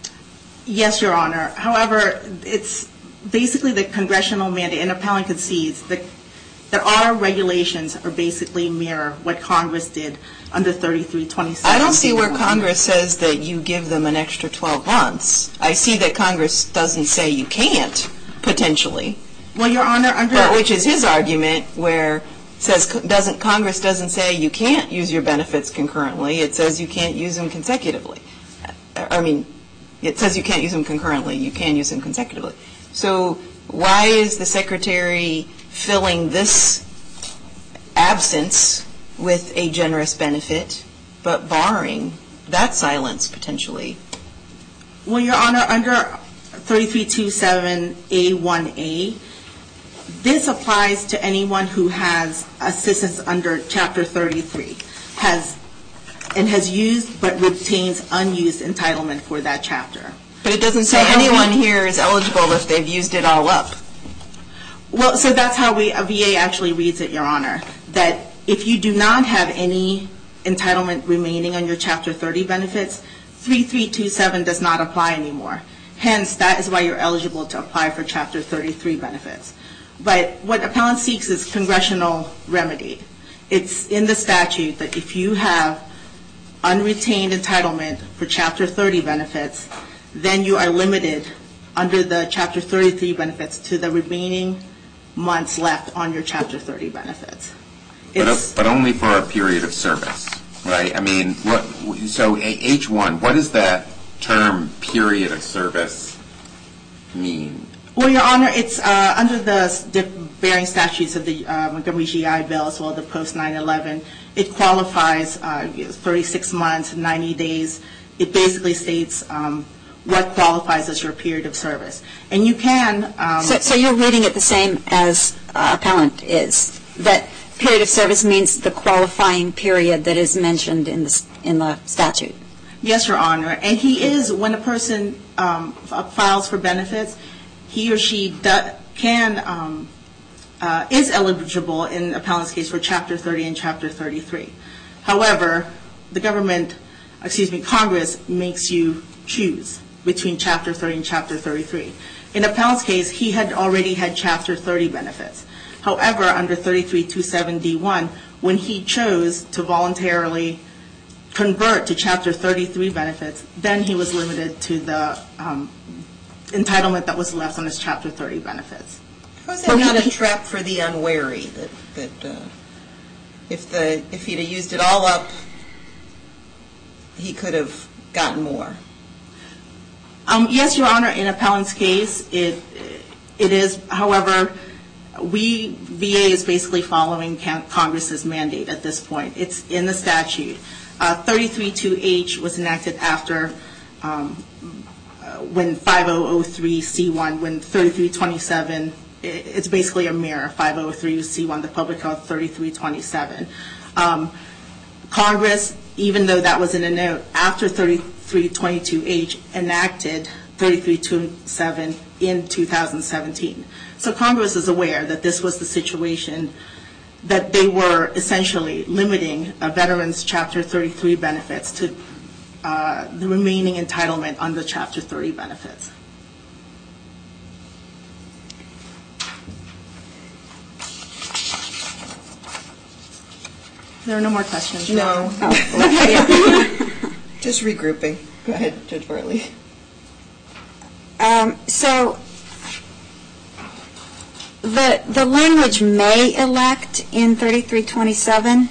Yes, Your Honor. However, it's basically the congressional mandate, and appellant concedes that, that our regulations are basically mirror what Congress did under thirty-three twenty-seven. I don't see where Congress says that you give them an extra twelve months. I see that Congress doesn't say you can't, potentially. Well, Your Honor, under... But which is his argument, where says doesn't Congress doesn't say you can't use your benefits concurrently. It says you can't use them consecutively. I mean, it says you can't use them concurrently. You can use them consecutively. So why is the Secretary filling this absence with a generous benefit, but barring that silence potentially? Well, Your Honor, under thirty-three twenty-seven A one A, this applies to anyone who has assistance under Chapter thirty-three, has and has used but retains unused entitlement for that chapter. But it doesn't say So anyone here is eligible if they've used it all up. Well, so that's how we, a V A actually reads it, Your Honor, that if you do not have any entitlement remaining on your Chapter thirty benefits, thirty-three twenty-seven does not apply anymore. Hence, that is why you're eligible to apply for Chapter thirty-three benefits. But what appellant seeks is congressional remedy. It's in the statute that if you have unretained entitlement for Chapter thirty benefits, then you are limited under the Chapter thirty-three benefits to the remaining months left on your Chapter thirty benefits. But, but only for a period of service, right? I mean, what, so H one, what does that term period of service mean? Well, Your Honor, it's uh, under the varying statutes of the uh, Montgomery G I Bill as well as the post nine eleven. It qualifies uh, thirty-six months, ninety days. It basically states um, what qualifies as your period of service. And you can... Um, so, so you're reading it the same as uh, appellant is, that period of service means the qualifying period that is mentioned in the, in the statute? Yes, Your Honor. And he is, when a person um, files for benefits, he or she do, can, um, uh, is eligible in appellant's case for Chapter thirty and Chapter thirty-three. However, the government, excuse me, Congress makes you choose between Chapter thirty and Chapter thirty-three. In appellant's case, he had already had Chapter thirty benefits. However, under thirty-three twenty-seven D one, when he chose to voluntarily convert to Chapter thirty-three benefits, then he was limited to the um, entitlement that was left on his Chapter thirty benefits. How is that not a trap for the unwary? That, that uh, if the if he'd have used it all up, he could have gotten more. Um, yes, Your Honor. In appellant's case, it it is. However, we V A is basically following Congress's mandate at this point. It's in the statute. Uh, thirty-three two H was enacted after. Um, when five thousand three C one, when thirty-three twenty-seven, it's basically a mirror, five thousand three C one, the public code thirty-three twenty-seven. Um, Congress, even though that was in a note, after thirty-three twenty-two H enacted thirty-three twenty-seven in two thousand seventeen. So Congress is aware that this was the situation, that they were essentially limiting a veteran's Chapter thirty-three benefits to Uh, the remaining entitlement on the Chapter thirty benefits. There are no more questions? No. Oh. Just regrouping. Go ahead, Judge Bartley. Um, so the the language may elect in thirty-three twenty-seven.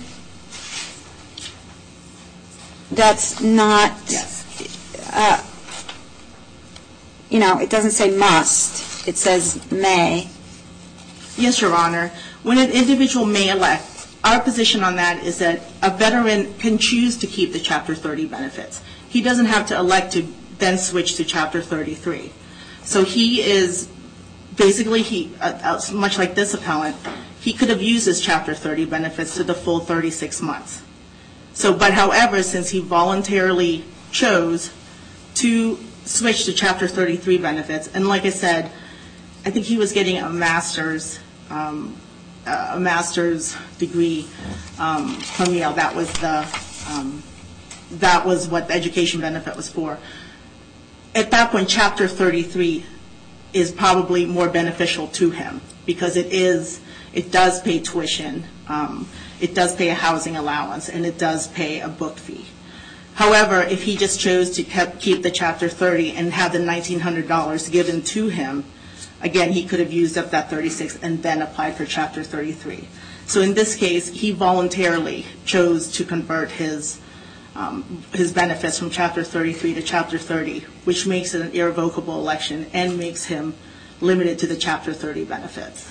That's not, yes. uh, you know, it doesn't say must. It says may. Yes, Your Honor. When an individual may elect, our position on that is that a veteran can choose to keep the Chapter thirty benefits. He doesn't have to elect to then switch to Chapter thirty-three. So he is, basically, he, uh, much like this appellant, he could have used his Chapter thirty benefits to the full thirty-six months. So, but however, since he voluntarily chose to switch to Chapter thirty-three benefits, and like I said, I think he was getting a master's, um, a master's degree um, from Yale. That was the, um, that was what the education benefit was for. At that point, Chapter thirty-three is probably more beneficial to him because it is, it does pay tuition. Um, It does pay a housing allowance, and it does pay a book fee. However, if he just chose to keep the Chapter thirty and have the nineteen hundred dollars given to him, again, he could have used up that thirty-six and then applied for Chapter thirty-three. So in this case, he voluntarily chose to convert his um, his benefits from Chapter thirty-three to Chapter thirty, which makes it an irrevocable election and makes him limited to the Chapter thirty benefits.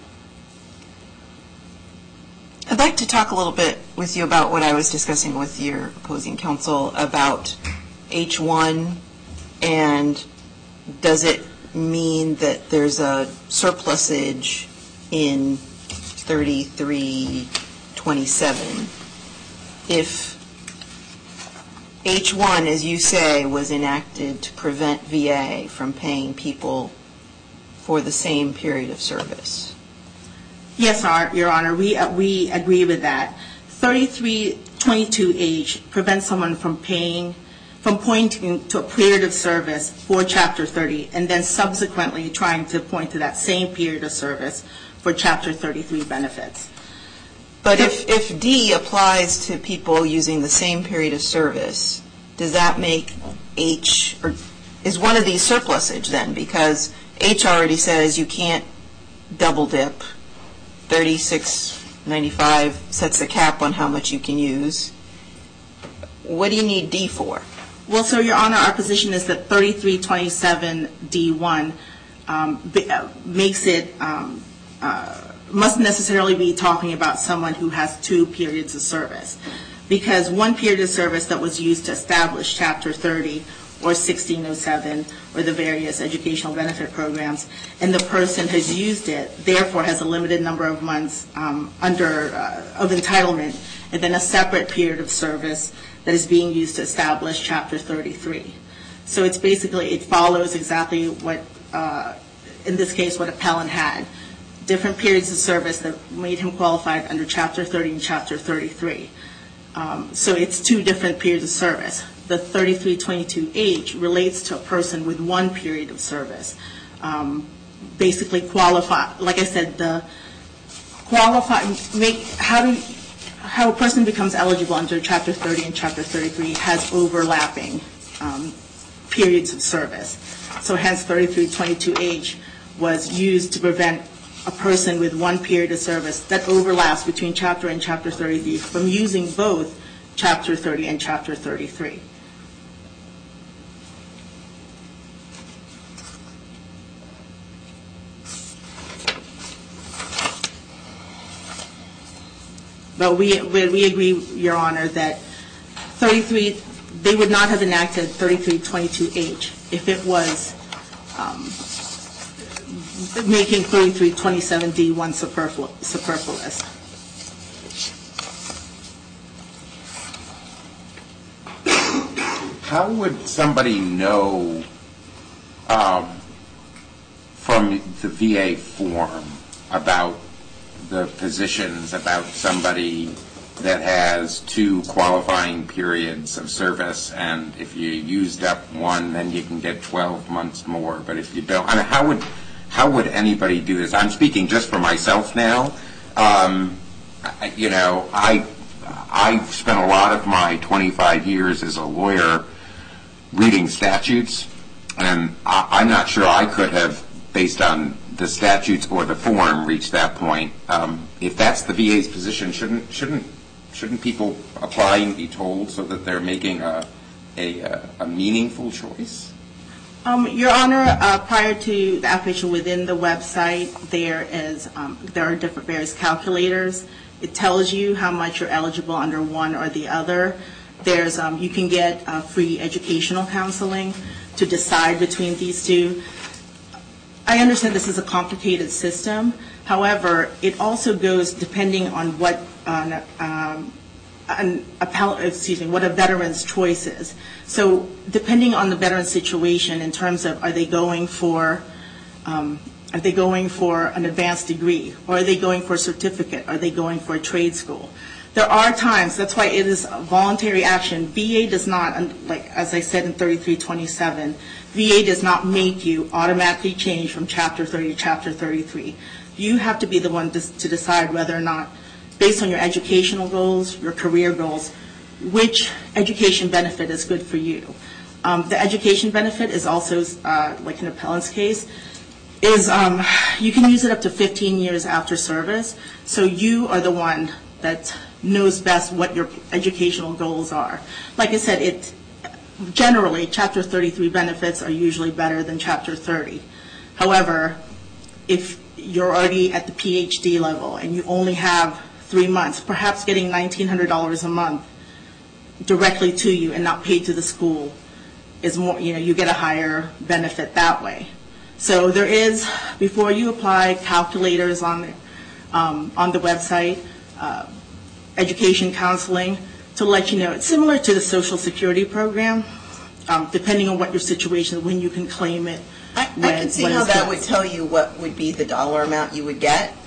I'd like to talk a little bit with you about what I was discussing with your opposing counsel about H one, and does it mean that there's a surplusage in thirty-three twenty-seven? If H one, as you say, was enacted to prevent V A from paying people for the same period of service, Yes, Our- Your Honor, we uh, we agree with that. thirty-three twenty-two H prevents someone from paying, from pointing to a period of service for Chapter thirty, and then subsequently trying to point to that same period of service for Chapter thirty-three benefits. But if, if D applies to people using the same period of service, does that make H, or is one of these surplusage then? Because H already says you can't double dip. thirty-six ninety-five sets a cap on how much you can use. What do you need D for? Well, so, Your Honor, our position is that thirty-three twenty-seven D one um, b- uh, makes it, um, uh, mustn't necessarily be talking about someone who has two periods of service. Because one period of service that was used to establish Chapter thirty or sixteen oh seven or the various educational benefit programs, and the person has used it, therefore has a limited number of months um, under uh, of entitlement, and then a separate period of service that is being used to establish Chapter thirty-three. So it's basically, it follows exactly what, uh, in this case, what appellant had. Different periods of service that made him qualified under Chapter thirty and Chapter thirty-three. Um, so it's two different periods of service. The thirty-three twenty-two H relates to a person with one period of service. Um, basically qualify, like I said, the qualify, make, how do, how a person becomes eligible under Chapter thirty and Chapter thirty-three has overlapping um, periods of service. So hence thirty-three twenty-two H was used to prevent a person with one period of service that overlaps between Chapter and Chapter thirty-three from using both Chapter thirty and Chapter thirty-three. But we, we agree, Your Honor, that thirty-three, they would not have enacted thirty-three twenty-two H if it was um, making thirty-three twenty-seven D one superfluous. How would somebody know um, from the V A form about the positions, about somebody that has two qualifying periods of service, and if you used up one, then you can get twelve months more, but if you don't, I mean, how would how would anybody do this? I'm speaking just for myself now. Um, I, you know, I I've spent a lot of my twenty-five years as a lawyer reading statutes, and I, I'm not sure I could have, based on the statutes or the form, reached that point. Um, if that's the V A's position, shouldn't shouldn't shouldn't people apply and be told so that they're making a a, a meaningful choice? Um, Your Honor, uh, prior to the application within the website, there is um, there are different various calculators. It tells you how much you're eligible under one or the other. There's um, you can get uh, free educational counseling to decide between these two. I understand this is a complicated system. However, it also goes depending on what uh, um, an appellate, excuse me, what a veteran's choice is. So depending on the veteran's situation in terms of are they going for um, are they going for an advanced degree, or are they going for a certificate, are they going for a trade school? There are times, that's why it is a voluntary action. V A does not, like as I said in thirty-three twenty-seven, V A does not make you automatically change from Chapter thirty to Chapter thirty-three. You have to be the one to, to decide whether or not, based on your educational goals, your career goals, which education benefit is good for you. Um, the education benefit is also, uh, like in appellant's case, is um, you can use it up to fifteen years after service. So you are the one that knows best what your educational goals are. Like I said, it generally, Chapter thirty-three benefits are usually better than Chapter thirty. However, if you're already at the P H D level and you only have three months, perhaps getting nineteen hundred dollars a month directly to you and not paid to the school is more, you know, you get a higher benefit that way. So there is, before you apply, calculators on the, um, on the website, uh, education counseling, to let you know. It's similar to the Social Security program, um, depending on what your situation, when you can claim it. I, I when, can see when how it's that done. would tell you what would be the dollar amount you would get.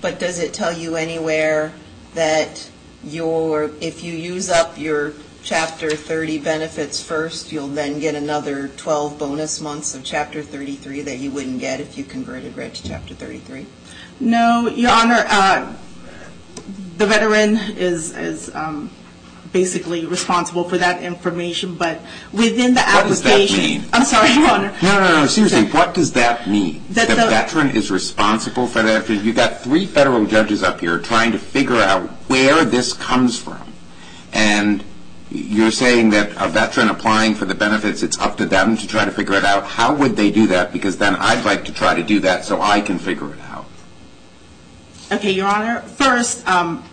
But does it tell you anywhere that your, if you use up your Chapter thirty benefits first, you'll then get another twelve bonus months of Chapter thirty-three that you wouldn't get if you converted right to Chapter thirty-three? No, Your Honor. Uh, the veteran is, is um, basically responsible for that information, but within the What does application. that mean? I'm sorry, Your Honor. No, no, no, seriously, what does that mean? That the, the- veteran is responsible for that? You've got three federal judges up here trying to figure out where this comes from. And you're saying that a veteran applying for the benefits, it's up to them to try to figure it out. How would they do that? Because then I'd like to try to do that so I can figure it out. Okay, Your Honor. First, um,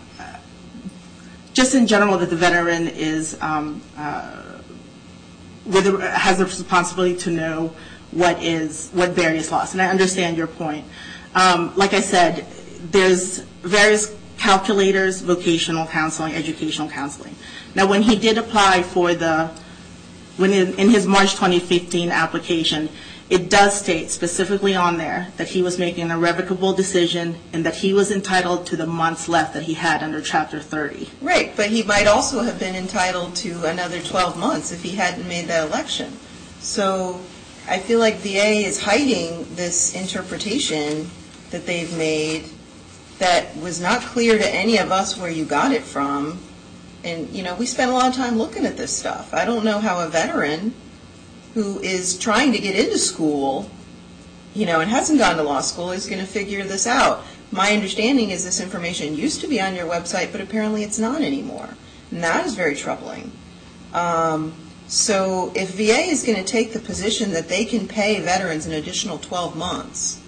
just in general, that the veteran is um, uh, with a, has a responsibility to know what is what various laws, and I understand your point. Um, like I said, there's various calculators, vocational counseling, educational counseling. Now, when he did apply for the, when in, in his March twenty fifteen application, it does state specifically on there that he was making an irrevocable decision and that he was entitled to the months left that he had under Chapter thirty. Right, but he might also have been entitled to another twelve months if he hadn't made that election. So I feel like V A is hiding this interpretation that they've made that was not clear to any of us where you got it from. And, you know, we spent a lot of time looking at this stuff. I don't know how a veteran who is trying to get into school, you know, and hasn't gone to law school is going to figure this out. My understanding is this information used to be on your website, but apparently it's not anymore. And that is very troubling. Um, so if V A is going to take the position that they can pay veterans an additional twelve months,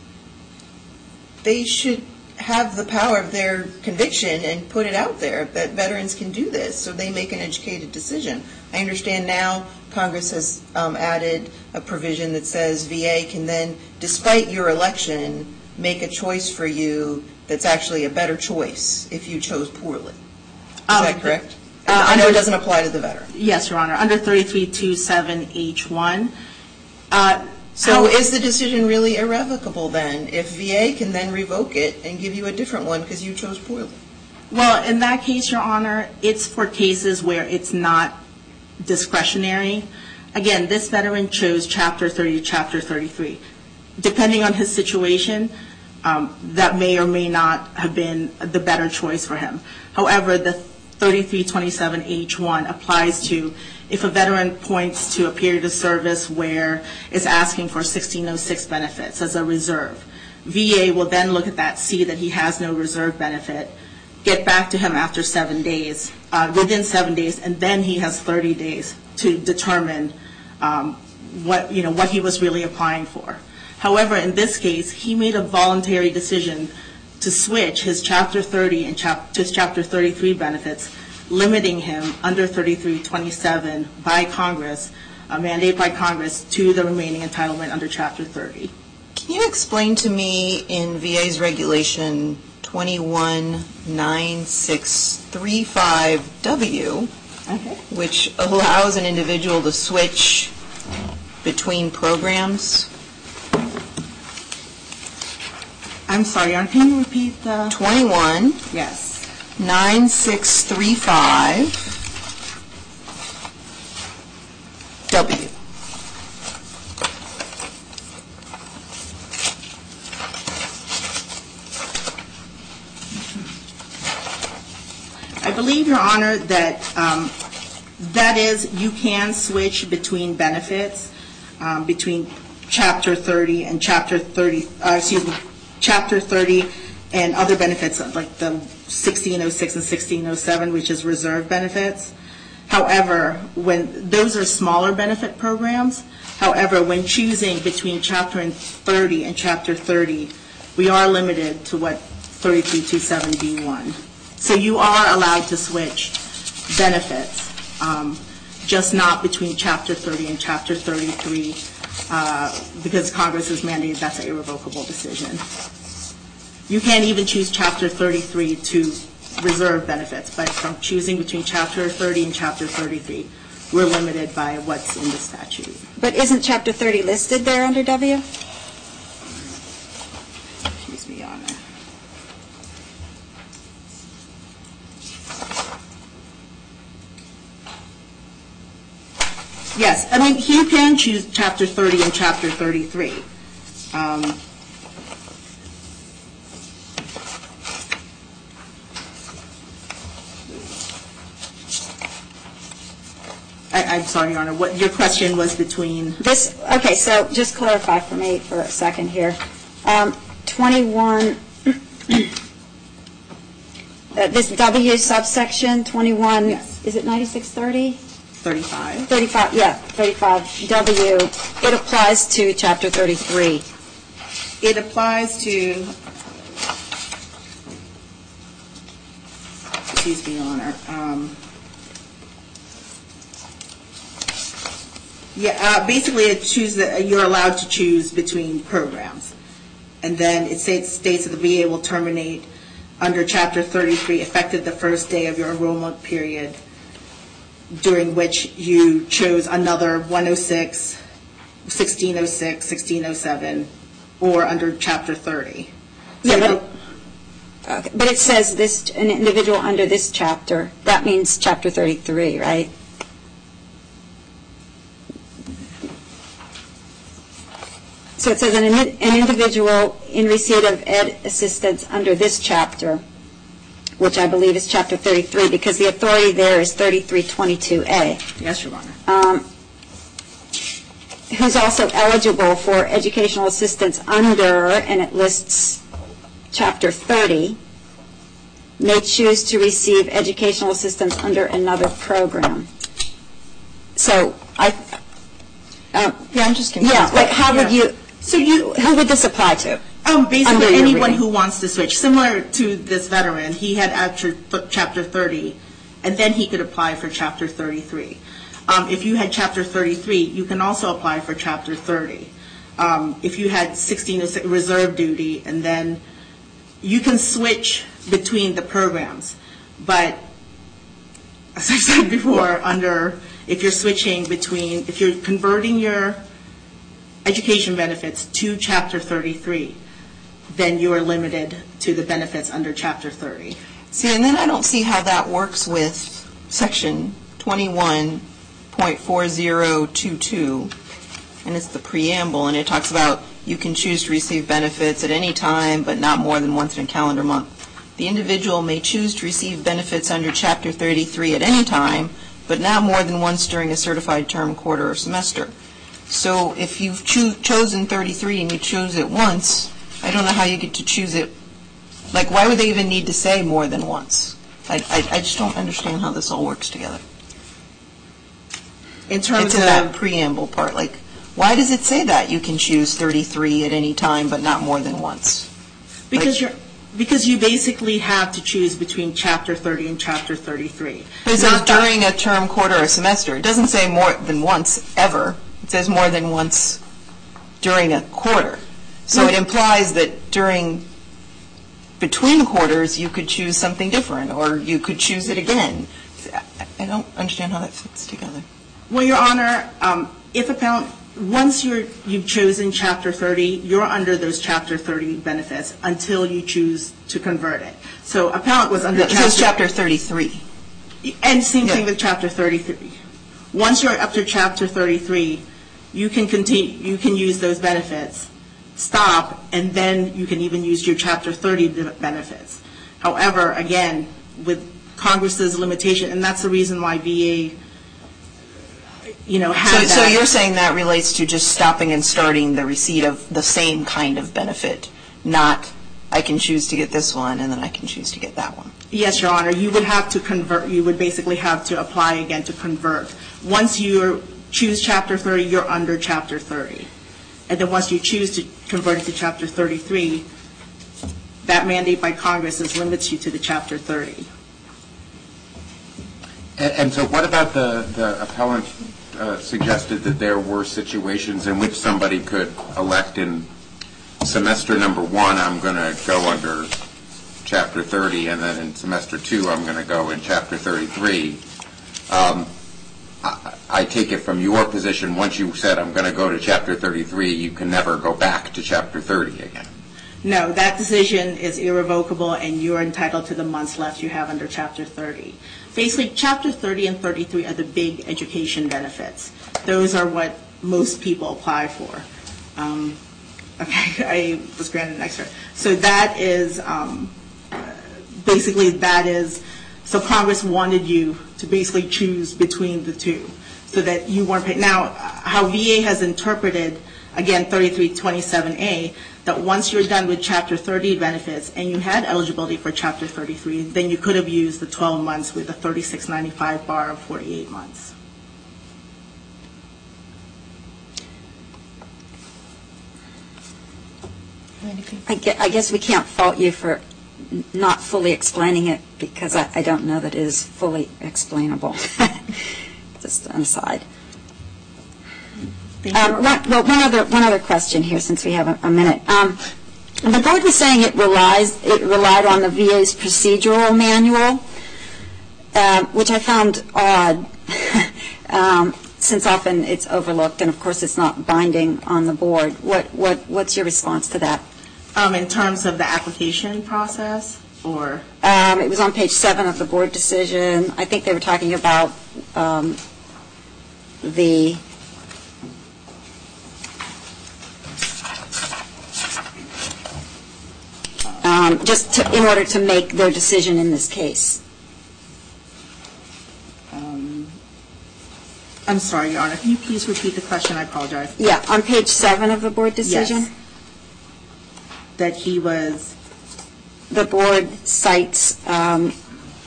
they should have the power of their conviction and put it out there that veterans can do this so they make an educated decision. I understand now Congress has um, added a provision that says V A can then, despite your election, make a choice for you that's actually a better choice if you chose poorly. Is Um, that correct? uh, I know it under- doesn't apply to the veteran. Yes, Your Honor. Under thirty-three twenty-seven H one. Uh, So how- is the decision really irrevocable then if V A can then revoke it and give you a different one because you chose poorly? Well, in that case, Your Honor, it's for cases where it's not discretionary. Again, this veteran chose Chapter thirty, Chapter thirty-three. Depending on his situation, um, that may or may not have been the better choice for him. However, the thirty-three twenty-seven H one applies to if a veteran points to a period of service where it's asking for sixteen oh six benefits as a reserve. V A will then look at that, see that he has no reserve benefit, get back to him after seven days, uh, within seven days, and then he has thirty days to determine um, what, you know, what he was really applying for. However, in this case, he made a voluntary decision to switch his Chapter thirty and chap- to his Chapter thirty-three benefits, limiting him under thirty-three twenty-seven by Congress, a mandate by Congress, to the remaining entitlement under Chapter thirty. Can you explain to me in V A's regulation twenty-one nine six three five W, Okay. which allows an individual to switch between programs? I'm sorry, Your Honor, can you repeat the? twenty-one Yes. nine six three five W. I believe, Your Honor, that um, that is, you can switch between benefits, um, between Chapter thirty and Chapter thirty, uh, excuse me, Chapter thirty and other benefits like the sixteen oh six and sixteen oh seven, which is reserve benefits. However, when those are smaller benefit programs, however, when choosing between Chapter thirty and Chapter thirty, we are limited to what thirty-three twenty-seven D one. So you are allowed to switch benefits, um, just not between Chapter thirty and Chapter thirty-three, uh, because Congress has mandated that's an irrevocable decision. You can't even choose Chapter thirty-three to reserve benefits, but from choosing between Chapter thirty and Chapter thirty-three, we're limited by what's in the statute. But isn't Chapter thirty listed there under W? Excuse me, Your Honor. Yes, I mean, he can choose Chapter thirty and Chapter thirty-three. Um, I, I'm sorry, Your Honor, what your question was between? This, okay, so just clarify for me for a second here. Um, twenty-one, uh, this W subsection, twenty-one, Yes. is it ninety-six thirty? thirty-five. thirty-five, yeah, thirty-five W, it applies to Chapter thirty-three. It applies to, excuse me, Your Honor. Um, yeah, uh, basically it chooses that you're allowed to choose between programs. And then it states, states that the V A will terminate under Chapter thirty-three effective the first day of your enrollment period, during which you chose another one oh six, sixteen oh six, sixteen oh seven, or under Chapter thirty. Yeah, So but, it- okay, but it says this, an individual under this chapter, that means Chapter thirty-three, right? So it says an, indi- an individual in receipt of ed assistance under this chapter, which I believe is Chapter thirty-three, because the authority there is thirty-three twenty-two A. Yes, Your Honor. Um, who's also eligible for educational assistance under, and it lists Chapter thirty, may choose to receive educational assistance under another program. So, I, um, Yeah, I'm just confused. yeah, like how would Yeah. you, so you, who would this apply to? Um, Under basically, your anyone reading. who wants to switch, similar to this veteran, he had after th- Chapter thirty, and then he could apply for Chapter thirty-three. Um, if you had Chapter thirty-three, you can also apply for Chapter thirty. Um, if you had sixteen oh six reserve duty, and then you can switch between the programs. But as I said before, under if you're switching between, if you're converting your education benefits to Chapter thirty-three, then you are limited to the benefits under Chapter thirty. See, and then I don't see how that works with Section twenty-one point four oh two two, and it's the preamble, and it talks about you can choose to receive benefits at any time, but not more than once in a calendar month. The individual may choose to receive benefits under Chapter thirty-three at any time, but not more than once during a certified term, quarter, or semester. So if you've choo- chosen thirty-three and you choose it once, I don't know how you get to choose it. Like, why would they even need to say more than once? I, I, I just don't understand how this all works together. In terms It's in that of, preamble part. Like, why does it say that you can choose thirty-three at any time, but not more than once? because you're, because you basically have to choose between Chapter thirty and Chapter thirty-three. But it says Not that- during a term, quarter, or semester. It doesn't say more than once, ever. It says more than once during a quarter. So it implies that during, between quarters, you could choose something different, or you could choose it again. I don't understand how that fits together. Well, Your Honor, um, if appellant, once you're, you've chosen Chapter thirty, you're under those Chapter thirty benefits until you choose to convert it. So appellant was under It says Chapter... Chapter thirty-three. And same thing Yeah. with Chapter thirty-three. Once you're up to Chapter thirty-three, you can continue, you can use those benefits, stop, and then you can even use your Chapter thirty benefits. However, again, with Congress's limitation, and that's the reason why V A, you know, So, had so that. you're saying that relates to just stopping and starting the receipt of the same kind of benefit, not I can choose to get this one and then I can choose to get that one. Yes, Your Honor, you would have to convert, you would basically have to apply again to convert. Once you choose Chapter thirty, you're under Chapter thirty. And then once you choose to convert it to Chapter thirty-three, that mandate by Congress is limits you to the Chapter thirty. And, and so what about the, the appellant uh, suggested that there were situations in which somebody could elect in semester number one, I'm going to go under Chapter thirty, and then in semester two, I'm going to go in Chapter thirty-three. Um, I, I take it from your position, once you said I'm going to go to Chapter thirty-three, you can never go back to Chapter thirty again. No, that decision is irrevocable, and you're entitled to the months left you have under Chapter thirty. Basically, Chapter thirty and thirty-three are the big education benefits. Those are what most people apply for. Um, okay, I was granted an extra. So that is, um, basically that is, so Congress wanted you to basically choose between the two so that you weren't paid. Now, how V A has interpreted, again, thirty-three twenty-seven A, that once you're done with Chapter thirty benefits and you had eligibility for Chapter thirty-three, then you could have used the twelve months with the thirty-six ninety-five bar of forty-eight months. I gue- I guess we can't fault you for n- not fully explaining it, because I I don't know that it is fully explainable. Just an aside. Thank you. Um, one, well, one other one other question here, since we have a, a minute. Um, the board was saying it relies it relied on the V A's procedural manual, uh, which I found odd, um, since often it's overlooked, and of course it's not binding on the board. What what what's your response to that? Um, in terms of the application process, or? Um, it was on page seven of the board decision. I think they were talking about um, the um, just to, in order to make their decision in this case. Um, I'm sorry, Your Honor. Can you please repeat the question? I apologize. Yeah, on page seven of the board decision. Yes. That he was. The board cites um,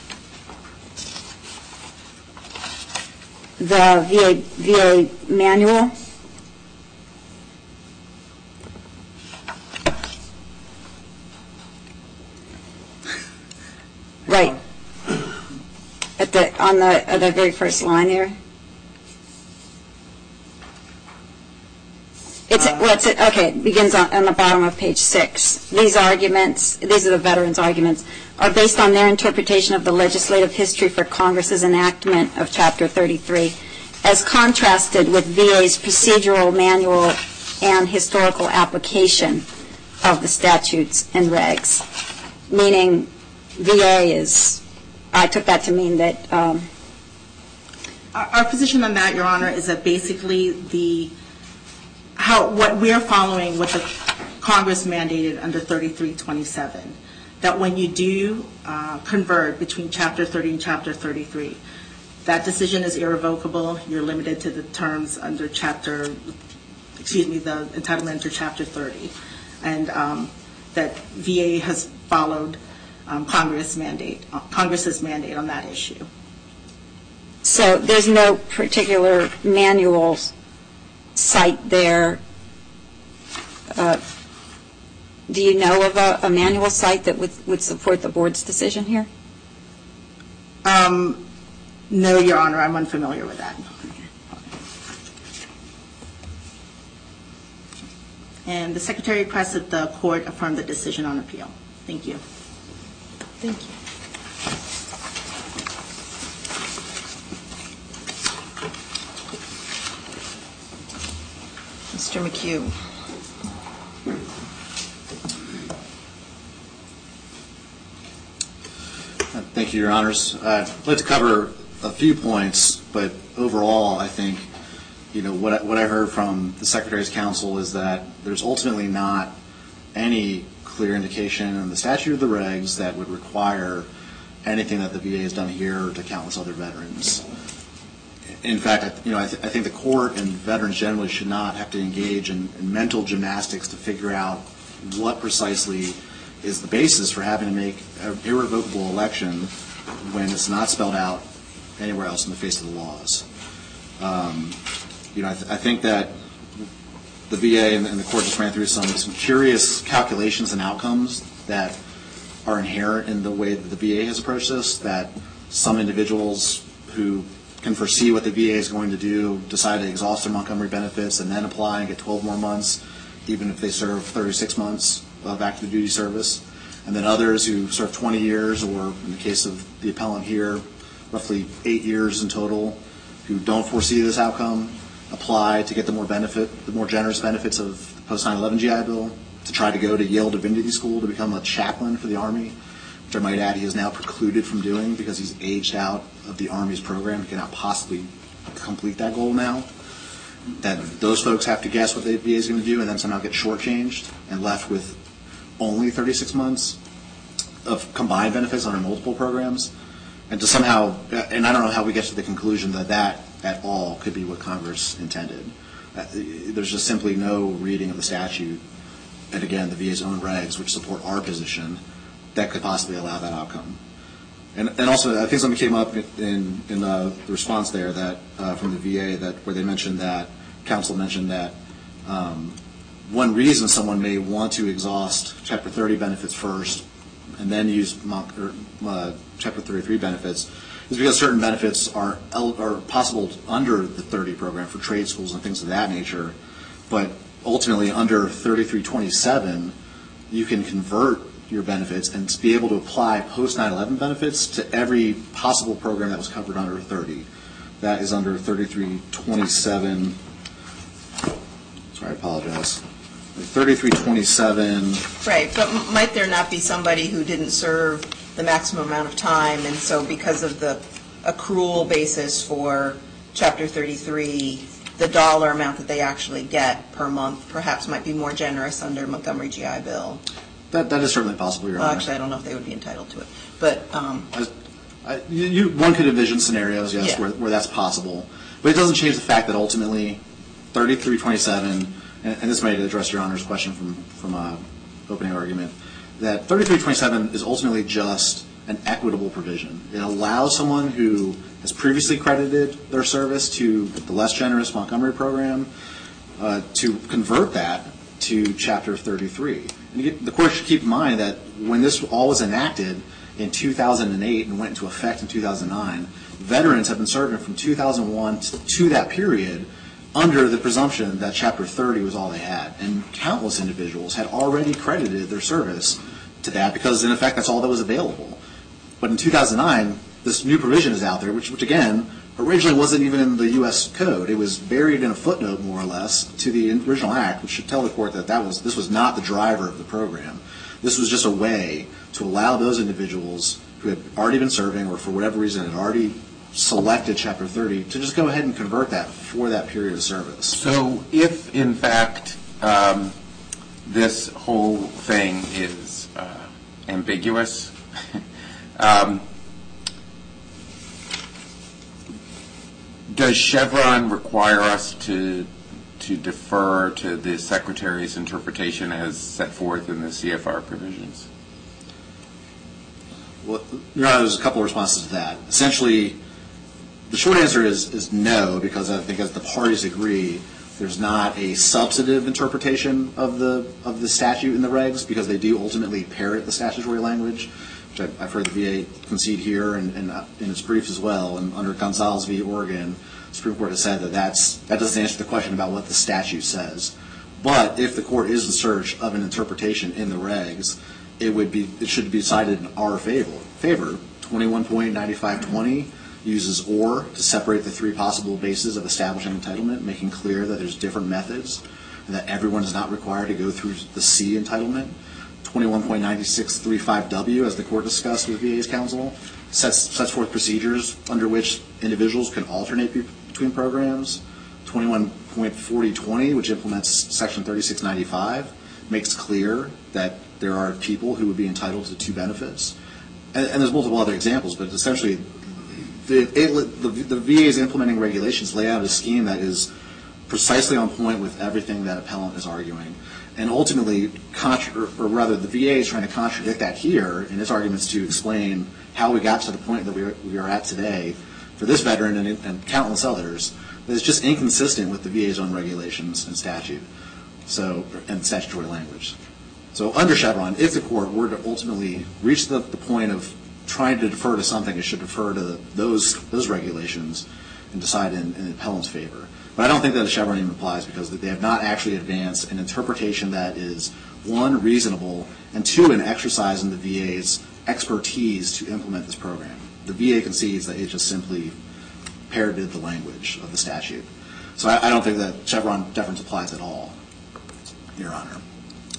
the V A, V A manual. Right. At the, on the, at the very first line there. It's, well, it's, okay, it begins on, on the bottom of page six. These arguments, these are the veterans' arguments, are based on their interpretation of the legislative history for Congress's enactment of Chapter thirty-three, as contrasted with V A's procedural manual and historical application of the statutes and regs. Meaning, V A is, I took that to mean that. Um, Our, our position on that, Your Honor, is that basically the how what we're following what the Congress mandated under thirty-three twenty-seven, that when you do uh, convert between Chapter thirty and Chapter thirty-three, that decision is irrevocable. You're limited to the terms under Chapter, excuse me, the entitlement under Chapter thirty, and um, that V A has followed um, Congress mandate, uh, Congress's mandate on that issue. So there's no particular manual cite there. Uh, do you know of a, a manual cite that would, would support the board's decision here? Um, no, Your Honor, I'm unfamiliar with that. And the Secretary requests that the court affirm the decision on appeal. Thank you. Thank you. Mister McHugh. Thank you, Your Honors. I'd like to cover a few points, but overall, I think, you know, what I, what I heard from the Secretary's counsel is that there's ultimately not any clear indication in the statute or the regs that would require anything that the V A has done here to countless other veterans. In fact, you know, I, th- I think the court and veterans generally should not have to engage in, in mental gymnastics to figure out what precisely is the basis for having to make an irrevocable election when it's not spelled out anywhere else in the face of the laws. Um, you know, I, th- I think that the V A and, and the court just ran through some, some curious calculations and outcomes that are inherent in the way that the V A has approached this, that some individuals who can foresee what the V A is going to do decide to exhaust their Montgomery benefits and then apply and get twelve more months, even if they serve thirty-six months of active duty service. And then others who serve twenty years, or in the case of the appellant here, roughly eight years in total, who don't foresee this outcome, apply to get the more benefit, the more generous benefits of the post nine eleven G I Bill, to try to go to Yale Divinity School to become a chaplain for the Army, which I might add he is now precluded from doing because he's aged out of the Army's program. He cannot possibly complete that goal now. That those folks have to guess what the V A is going to do and then somehow get shortchanged and left with only thirty-six months of combined benefits under multiple programs. And to somehow, and I don't know how we get to the conclusion that that at all could be what Congress intended. There's just simply no reading of the statute, and again, the V A's own regs, which support our position, that could possibly allow that outcome. And, and also, I think something came up in, in uh, the response there that uh, from the V A that where they mentioned that, counsel mentioned that um, one reason someone may want to exhaust Chapter thirty benefits first and then use mock, or, uh, Chapter thirty-three benefits is because certain benefits are, are possible under the thirty program for trade schools and things of that nature. But ultimately, under thirty-three twenty-seven, you can convert your benefits and be able to apply post nine eleven benefits to every possible program that was covered under thirty. That is under thirty-three twenty-seven. Sorry, I apologize. thirty-three twenty-seven. Right, but m- might there not be somebody who didn't serve the maximum amount of time, and so because of the accrual basis for Chapter thirty-three, the dollar amount that they actually get per month perhaps might be more generous under Montgomery G I Bill? That, that is certainly possible, Your Well, Honor. actually, I don't know if they would be entitled to it, but um, I, I, you, you, one could envision scenarios, yes, Yeah. where, where that's possible. But it doesn't change the fact that ultimately thirty-three twenty-seven, and, and this might address Your Honor's question from, from uh, opening argument, that thirty-three twenty-seven is ultimately just an equitable provision. It allows someone who has previously credited their service to the less generous Montgomery program uh, to convert that to Chapter thirty-three. And you get, the court should keep in mind that when this all was enacted in two thousand eight and went into effect in two thousand nine, veterans have been serving from two thousand one to, to that period under the presumption that Chapter thirty was all they had. And countless individuals had already credited their service to that because, in effect, that's all that was available. But in two thousand nine, this new provision is out there, which, which again, originally wasn't even in the U S Code. It was buried in a footnote, more or less, to the original act, which should tell the court that, that was, this was not the driver of the program. This was just a way to allow those individuals who had already been serving or for whatever reason had already selected Chapter thirty to just go ahead and convert that for that period of service. So if, in fact, um, this whole thing is uh, ambiguous, um, does Chevron require us to to defer to the Secretary's interpretation as set forth in the C F R provisions? Well, Your Honor, there's a couple of responses to that. Essentially, the short answer is, is no, because I think as the parties agree, there's not a substantive interpretation of the of the statute in the regs, because they do ultimately parrot the statutory language, which I've, I've heard the V A concede here and, and in its briefs as well. And under Gonzales v. Oregon, the Supreme Court has said that that's, that doesn't answer the question about what the statute says. But if the court is in search of an interpretation in the regs, it would be it should be cited in our favor. Favor twenty-one point nine five twenty uses or to separate the three possible bases of establishing entitlement, making clear that there's different methods and that everyone is not required to go through the C entitlement. twenty-one point nine six three five W, as the court discussed with V A's counsel, sets, sets forth procedures under which individuals can alternate be, between programs. twenty-one point forty twenty, which implements Section thirty-six ninety-five, makes clear that there are people who would be entitled to two benefits. And, and there's multiple other examples, but essentially the, it, the, the V A's implementing regulations lay out a scheme that is precisely on point with everything that appellant is arguing. And ultimately, contra- or rather, the V A is trying to contradict that here in its arguments to explain how we got to the point that we are, we are at today for this veteran and, and countless others. That is just inconsistent with the V A's own regulations and statute, so and statutory language. So under Chevron, if the court were to ultimately reach the, the point of trying to defer to something, it should defer to the, those those regulations and decide in, in the appellant's favor. But I don't think that a Chevron even applies because they have not actually advanced an interpretation that is, one, reasonable, and two, an exercise in the V A's expertise to implement this program. The V A concedes that it just simply parroted the language of the statute. So I, I don't think that Chevron deference applies at all, Your Honor.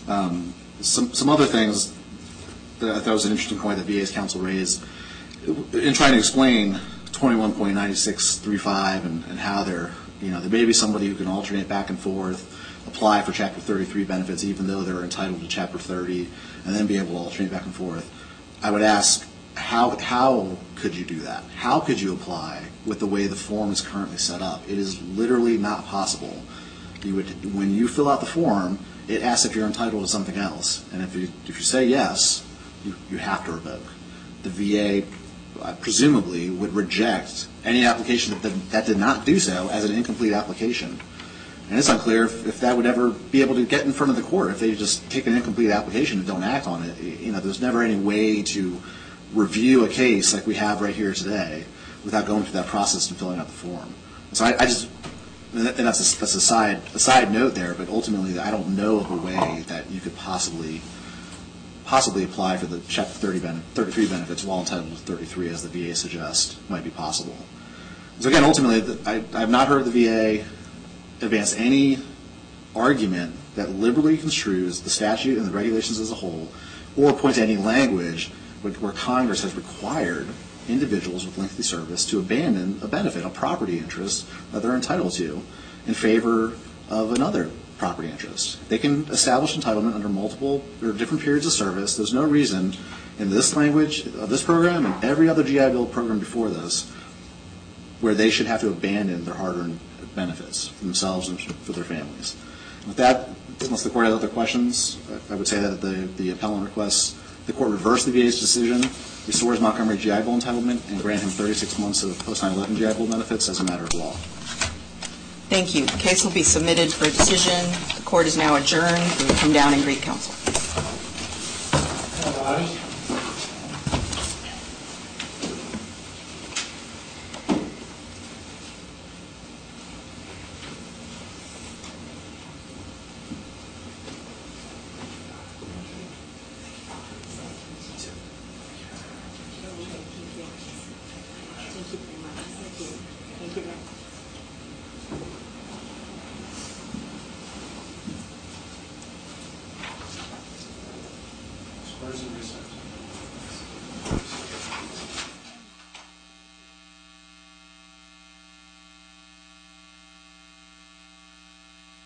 Um, some, some other things that I thought was an interesting point that V A's counsel raised in trying to explain twenty-one point nine six three five and, and how they're, you know, there may be somebody who can alternate back and forth, apply for Chapter thirty-three benefits even though they're entitled to Chapter thirty, and then be able to alternate back and forth. I would ask, how how could you do that? How could you apply with the way the form is currently set up? It is literally not possible. You would, when you fill out the form, it asks if you're entitled to something else, and if you if you say yes, you, you have to revoke. The V A uh, presumably would reject any application that, that that did not do so as an incomplete application. And it's unclear if, if that would ever be able to get in front of the court if they just take an incomplete application and don't act on it. You know, there's never any way to review a case like we have right here today without going through that process and filling out the form. So I, I just, and that's a, that's a side a side note there, but ultimately I don't know of a way that you could possibly possibly apply for the Chapter thirty benefit, thirty-three benefits while entitled to thirty-three, as the V A suggests might be possible. So again, ultimately, I, I have not heard the V A advance any argument that liberally construes the statute and the regulations as a whole, or point to any language where Congress has required individuals with lengthy service to abandon a benefit, a property interest that they're entitled to in favor of another property interest. They can establish entitlement under multiple or different periods of service. There's no reason in this language of this program and every other G I Bill program before this where they should have to abandon their hard-earned benefits for themselves and for their families. With that, unless the court has other questions, I would say that the, the appellant requests the court reverse the V A's decision, restores Montgomery G I Bill entitlement, and grant him thirty-six months of post nine eleven G I Bill benefits as a matter of law. Thank you. The case will be submitted for decision. The court is now adjourned. We will come down and greet counsel. Where's the recess?